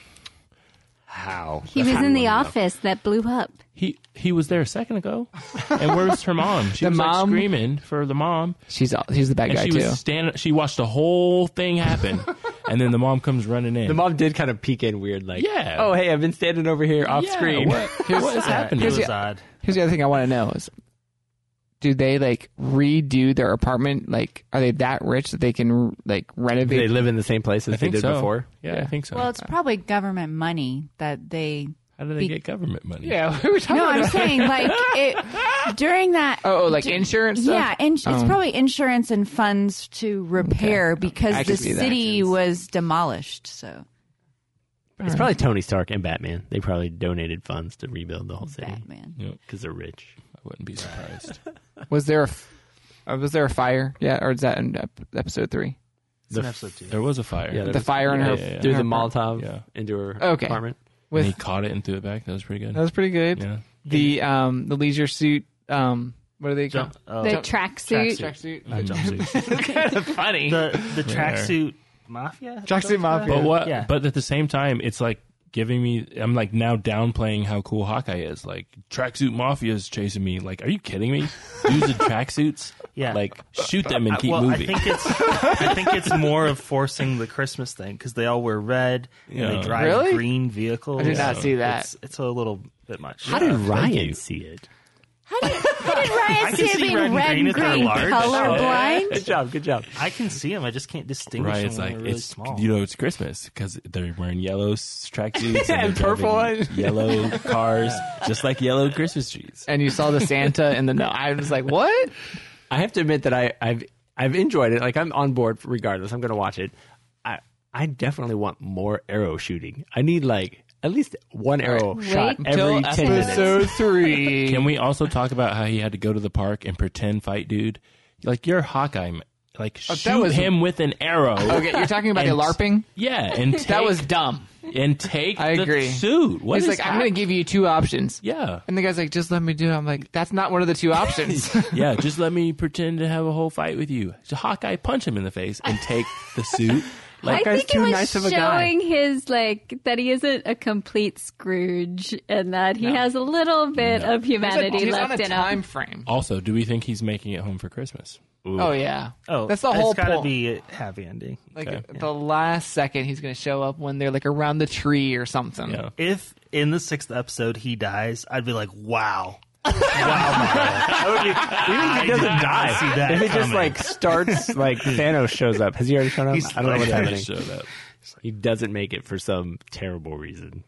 How? He was in the office that blew up. He he was there a second ago. And where's her mom? She The was like mom- screaming for the mom. She's all- she's the bad And guy she too. was standing. She watched the whole thing happen, and then the mom comes running in. The mom did kind of peek in weird, like, Yeah. oh, hey, I've been standing over here off Yeah, screen. What, what is happening? It Here's was the- odd. Here's the other thing I want to know is, do they like redo their apartment? Like, are they that rich that they can like Do renovate? they live in the same place as I they think did so. before? Yeah, Yeah. I think so. Well, it's probably government money that they. How do they be- get government money? Yeah, we were talking No, I'm about- saying like it during that. Oh, oh, like insurance stuff? Yeah, ins- it's Oh. probably insurance and funds to repair because I the could see that. city was demolished. So It's probably Tony Stark and Batman. They probably donated funds to rebuild the whole city Batman. because they're rich. I wouldn't be surprised. Was there a f- uh, was there a fire? Yeah, or is that in ep- episode three? It's in episode two. There was a fire. Yeah, there The was- fire in yeah, her yeah, yeah. in through her the apart- Molotov Yeah. into her Okay. apartment. And he With caught it and threw it back. That was pretty good. that was pretty good. Yeah. The um the leisure suit um what are they called? Jump, uh, The Jump- tracksuit. Tracksuit. The jumpsuit. Funny. the the Yeah. tracksuit mafia. Tracksuit mafia. But what? Yeah. But at the same time, it's like giving me. I'm like now downplaying how cool Hawkeye is. Like tracksuit mafia is chasing me. Like, are you kidding me? Dudes in tracksuits. Yeah. Like shoot them and keep well, moving. I think it's I think it's more of forcing the Christmas thing because they all wear red and Yeah. they drive Really? green vehicles. I did not see that. It's, it's a little bit much. How did thank Ryan you. see it? How do you, Ryan can see see being red and red green and if they're green large. Good colorblind. job. Good job. I can see them. I just can't distinguish Ryan's them when like, they're really it's small. you know it's Christmas because they're wearing yellow tracksuits And they're purple driving ones. yellow cars, just like yellow Christmas trees. And you saw the Santa and the no. I was like, what? I have to admit that I, I've I've enjoyed it. Like I'm on board regardless. I'm going to watch it. I I definitely want more arrow shooting. I need like at least one arrow Wait shot Until every ten minutes. episode three. Can we also talk about how he had to go to the park and pretend fight dude? Like you're Hawkeye, man. Like Oh, that shoot was- him with an arrow. Okay, you're talking about the And- LARPing? Yeah, and take, That was dumb. and take I the agree. suit. What He's is like, I'm going to give you two options. Yeah. And the guy's like, just let me do it. I'm like, that's not one of the two options. Yeah, just let me pretend to have a whole fight with you. So Hawkeye punch him in the face and take the suit. Like, I guy's think too it was nice of a guy. showing his like that he isn't a complete Scrooge and that he has a little bit of humanity He's on left a in time him. frame. also, do we think he's making it home for Christmas? Oh, yeah. oh, that's the whole It's got to point. be a happy ending. Like Okay. the last second, he's going to show up when they're like around the tree or something. Yeah. If in the sixth episode he dies, I'd be like, wow. Wow, Marvel. Even if he doesn't not die, see that if it just coming. like starts, like Thanos shows up. Has he already shown up? He's I don't know what's like- happening. Showed up. He doesn't make it for some terrible reason,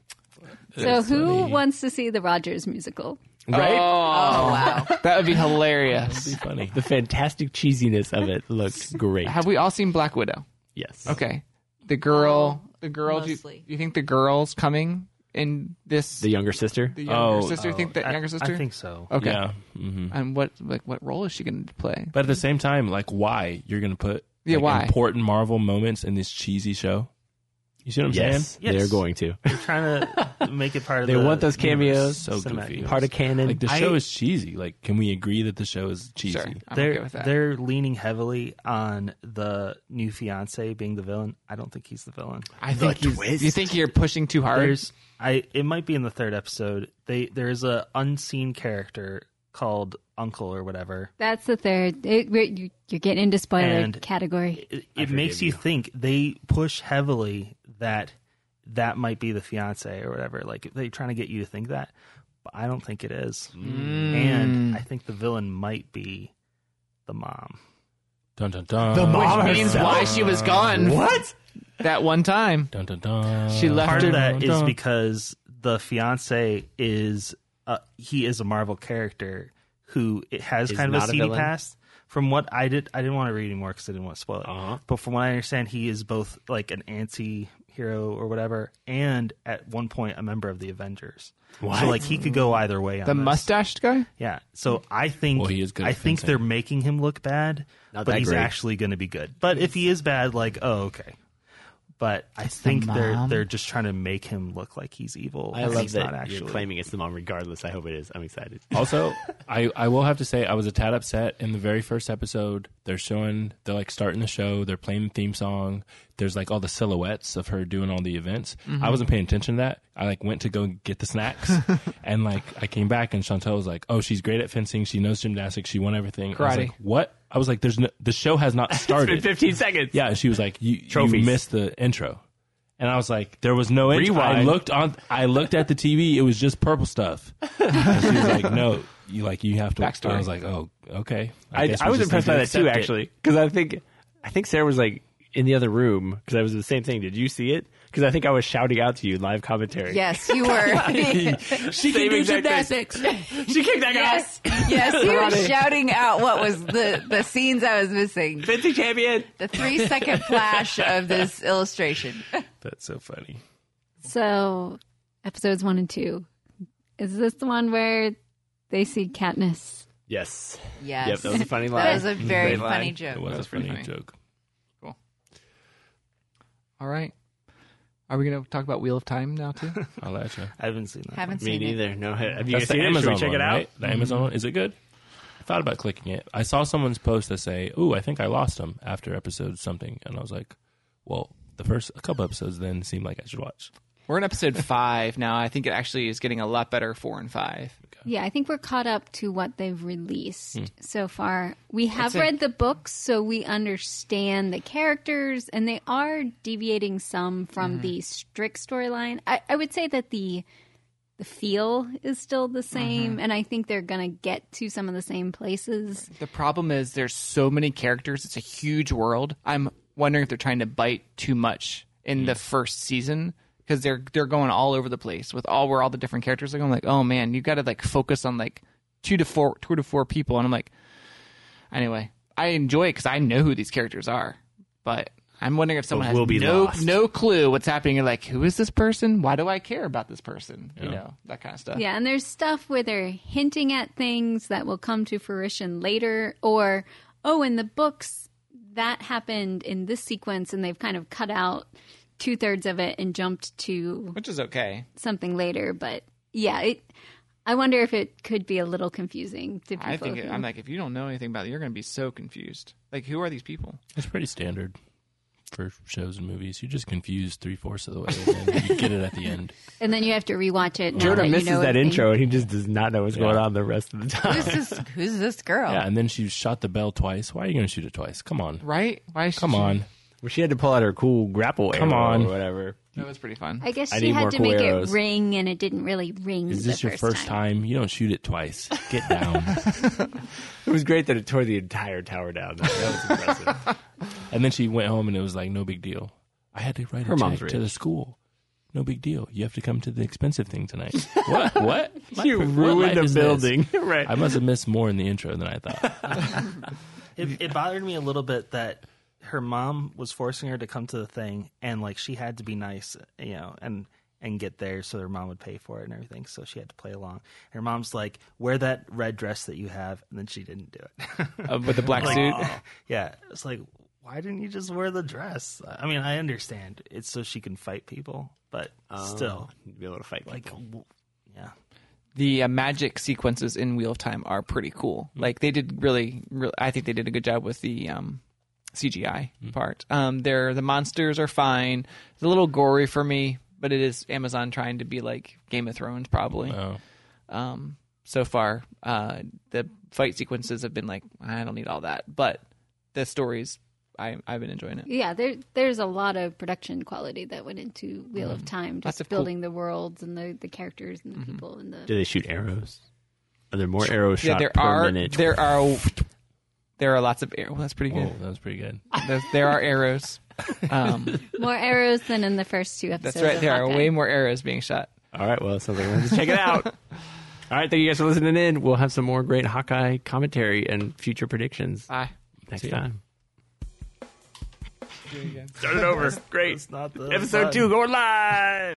So who wants to see the Rogers musical? right? Oh, wow. that would be hilarious. It'd be funny. The fantastic cheesiness of it looked great. Have we all seen Black Widow? Yes. Okay. The girl, the girl, do you, mostly. you think the girl's coming in this? The younger sister. The younger Oh, sister? You think the I- younger sister? I think so. Okay. Yeah. hmm And what like what role is she going to play? But at the same time, like, why you're going to put Yeah, like, why? important Marvel moments in this cheesy show? You see what I'm Yes, saying? Yes. they're going to. They're trying to make it part of They the want those cameos. So cinematic goofy. universe. Part of canon. Like the I- show is cheesy. Like, can we agree that the show is cheesy? Sure, I'm They're okay with that. they're leaning heavily on the new fiance being the villain. I don't think he's the villain. I think The he's- twist. you think you're pushing too hard. There's I it might be in the third episode. They there's a unseen character called Uncle or whatever. That's the third. It, we're- you- you're getting into spoiler And- category. It, it makes you think they push heavily that that might be the fiance or whatever. Like they're trying to get you to think that, but I don't think it is. And I think the villain might be the mom. Dun dun dun. The mom Which means herself? why she was gone. What? That one time. Dun dun dun. She left Part her- of that is Dun. because the fiance is uh, he is a Marvel character who it has Is kind of a not a seedy villain? past. From what I did, I didn't want to read anymore because I didn't want to spoil it. Uh-huh. But from what I understand, he is both like an anti-hero or whatever, and at one point a member of the Avengers. What? So like he could go either way. On The this. mustached guy? Yeah. So I think Well, he is good I at think fencing. they're making him look bad, Not but that he's great. actually going to be good. But if he is bad, like oh okay. But I think they're mom. they're just trying to make him look like he's evil. I and love he's that not actually. you're claiming it's the mom regardless. I hope it is. I'm excited. Also, I, I will have to say I was a tad upset in the very first episode. They're showing, they're like starting the show. They're playing the theme song. There's like all the silhouettes of her doing all the events. I wasn't paying attention to that. I like went to go get the snacks, and like I came back and Chantel was like, "Oh, she's great at fencing. She knows gymnastics. She won everything." I was Karate. like, "What?" I was like, "There's no, the show has not It's been started." fifteen seconds. Yeah, she was like, "You, you Trophies. missed the intro," and I was like, "There was no intro." I Rewind. looked on. I looked at the T V. It was just purple stuff. And she was like, "No, you like you have to." Backstory. I was like, "Oh, okay." I, guess I we was just impressed need by to that too, accept it. actually, because I think I think Sarah was like in the other room because I was the same thing. Did you see it? Because I think I was shouting out to you live commentary. Yes, you were. she can do gymnastics. She kicked that guy. yes, yes, you were shouting out what was the, the scenes I was missing. Fencing champion. The three second flash of this illustration. That's so funny. So, episodes one and two. Is this the one where they see Katniss? Yes. Yes. Yep, that was a funny line. That was a very Great line. funny joke. It was That's a pretty funny funny. joke. All right. Are we going to talk about Wheel of Time now, too? I'll let you. I haven't seen that. Haven't Me seen it. neither. No, have you That's guys the seen it? Should Amazon we check one, it out? right? The Amazon one. Is it good? I thought about clicking it. I saw someone's post that say, "Ooh, I think I lost him after episode something," and I was like, "Well, the first a couple episodes then seemed like I should watch." We're in episode five now. I think it actually is getting a lot better, four and five. Yeah, I think we're caught up to what they've released Hmm. so far. We have It's a- read the books, so we understand the characters, and they are deviating some from Mm-hmm. the strict storyline. I, I would say that the the feel is still the same, mm-hmm. and I think they're going to get to some of the same places. The problem is there's so many characters. It's a huge world. I'm wondering if they're trying to bite too much in mm. the first season because they're they're going all over the place with all where all the different characters are going. Like, oh man, you got to like focus on like two to four two to four people, and I'm like, anyway, I enjoy it because I know who these characters are, but I'm wondering if someone we'll has no lost. no clue what's happening. You're like, who is this person? Why do I care about this person? Yeah. You know, that kind of stuff. Yeah, and there's stuff where they're hinting at things that will come to fruition later, or, oh, in the books, that happened in this sequence, and they've kind of cut out two-thirds of it and jumped to... Which is okay. ...something later, but yeah, it... I wonder if it could be a little confusing to people. I think, who... it, I'm like, if you don't know anything about it, you're going to be so confused. Like, who are these people? It's pretty standard for shows and movies. You're just confused three-fourths of the way, and then you get it at the end. And then you have to rewatch it. now Jordan that misses you know that everything. intro, and he just does not know what's Yeah. going on the rest of the time. Who's this? Who's this girl? Yeah, and then she shot the bell twice. Why are you going to shoot it twice? Come on. Right? Why is Come she... on. Well, she had to pull out her cool grapple Come arrow on. or whatever. That was pretty fun. I guess I she need more had to cool make arrows. it ring, and it didn't really ring. Is this the your first time? You don't shoot it twice. Get down. It was great that it tore the entire tower down. That was impressive. And then she went home, and it was like, no big deal. I had to write Her a mom's check to rich. the school. No big deal. You have to come to the expensive thing tonight. What? What? You What ruined life the is this? building. Right. I must have missed more in the intro than I thought. It, it bothered me a little bit that her mom was forcing her to come to the thing, and like she had to be nice, you know, and and get there so her mom would pay for it and everything. So she had to play along. Her mom's like, "Wear that red dress that you have," and then she didn't do it. Uh, with the black Like, suit. yeah, it's like, why didn't you just wear the dress? I mean, I understand it's so she can fight people, but still, Oh, be able to fight like, people. w- yeah. The uh, magic sequences in Wheel of Time are pretty cool. Like they did really, really, I think they did a good job with the um, C G I part. Um, they're, the monsters are fine. It's a little gory for me, but it is Amazon trying to be like Game of Thrones, probably. Oh. Um, so far, uh, the fight sequences have been like, I don't need all that, but the stories, I, I've been enjoying it. Yeah, there there's a lot of production quality that went into Wheel of Time, Lots just of cool- building the worlds and the, the characters and the people and the. Do they shoot arrows? Are there more arrows Yeah, shot there per are minute? there are there are lots of arrows. Well, that's pretty Whoa, good. that was pretty good. There's, there are arrows. Um, More arrows than in the first two episodes. that's right. of There are Hawkeye. way more arrows being shot. All right, well, something we'll have to check it out. All right, thank you guys for listening in. We'll have some more great Hawkeye commentary and future predictions Bye. next See ya. time. Start it over. Great. It's not the Episode button. two going live.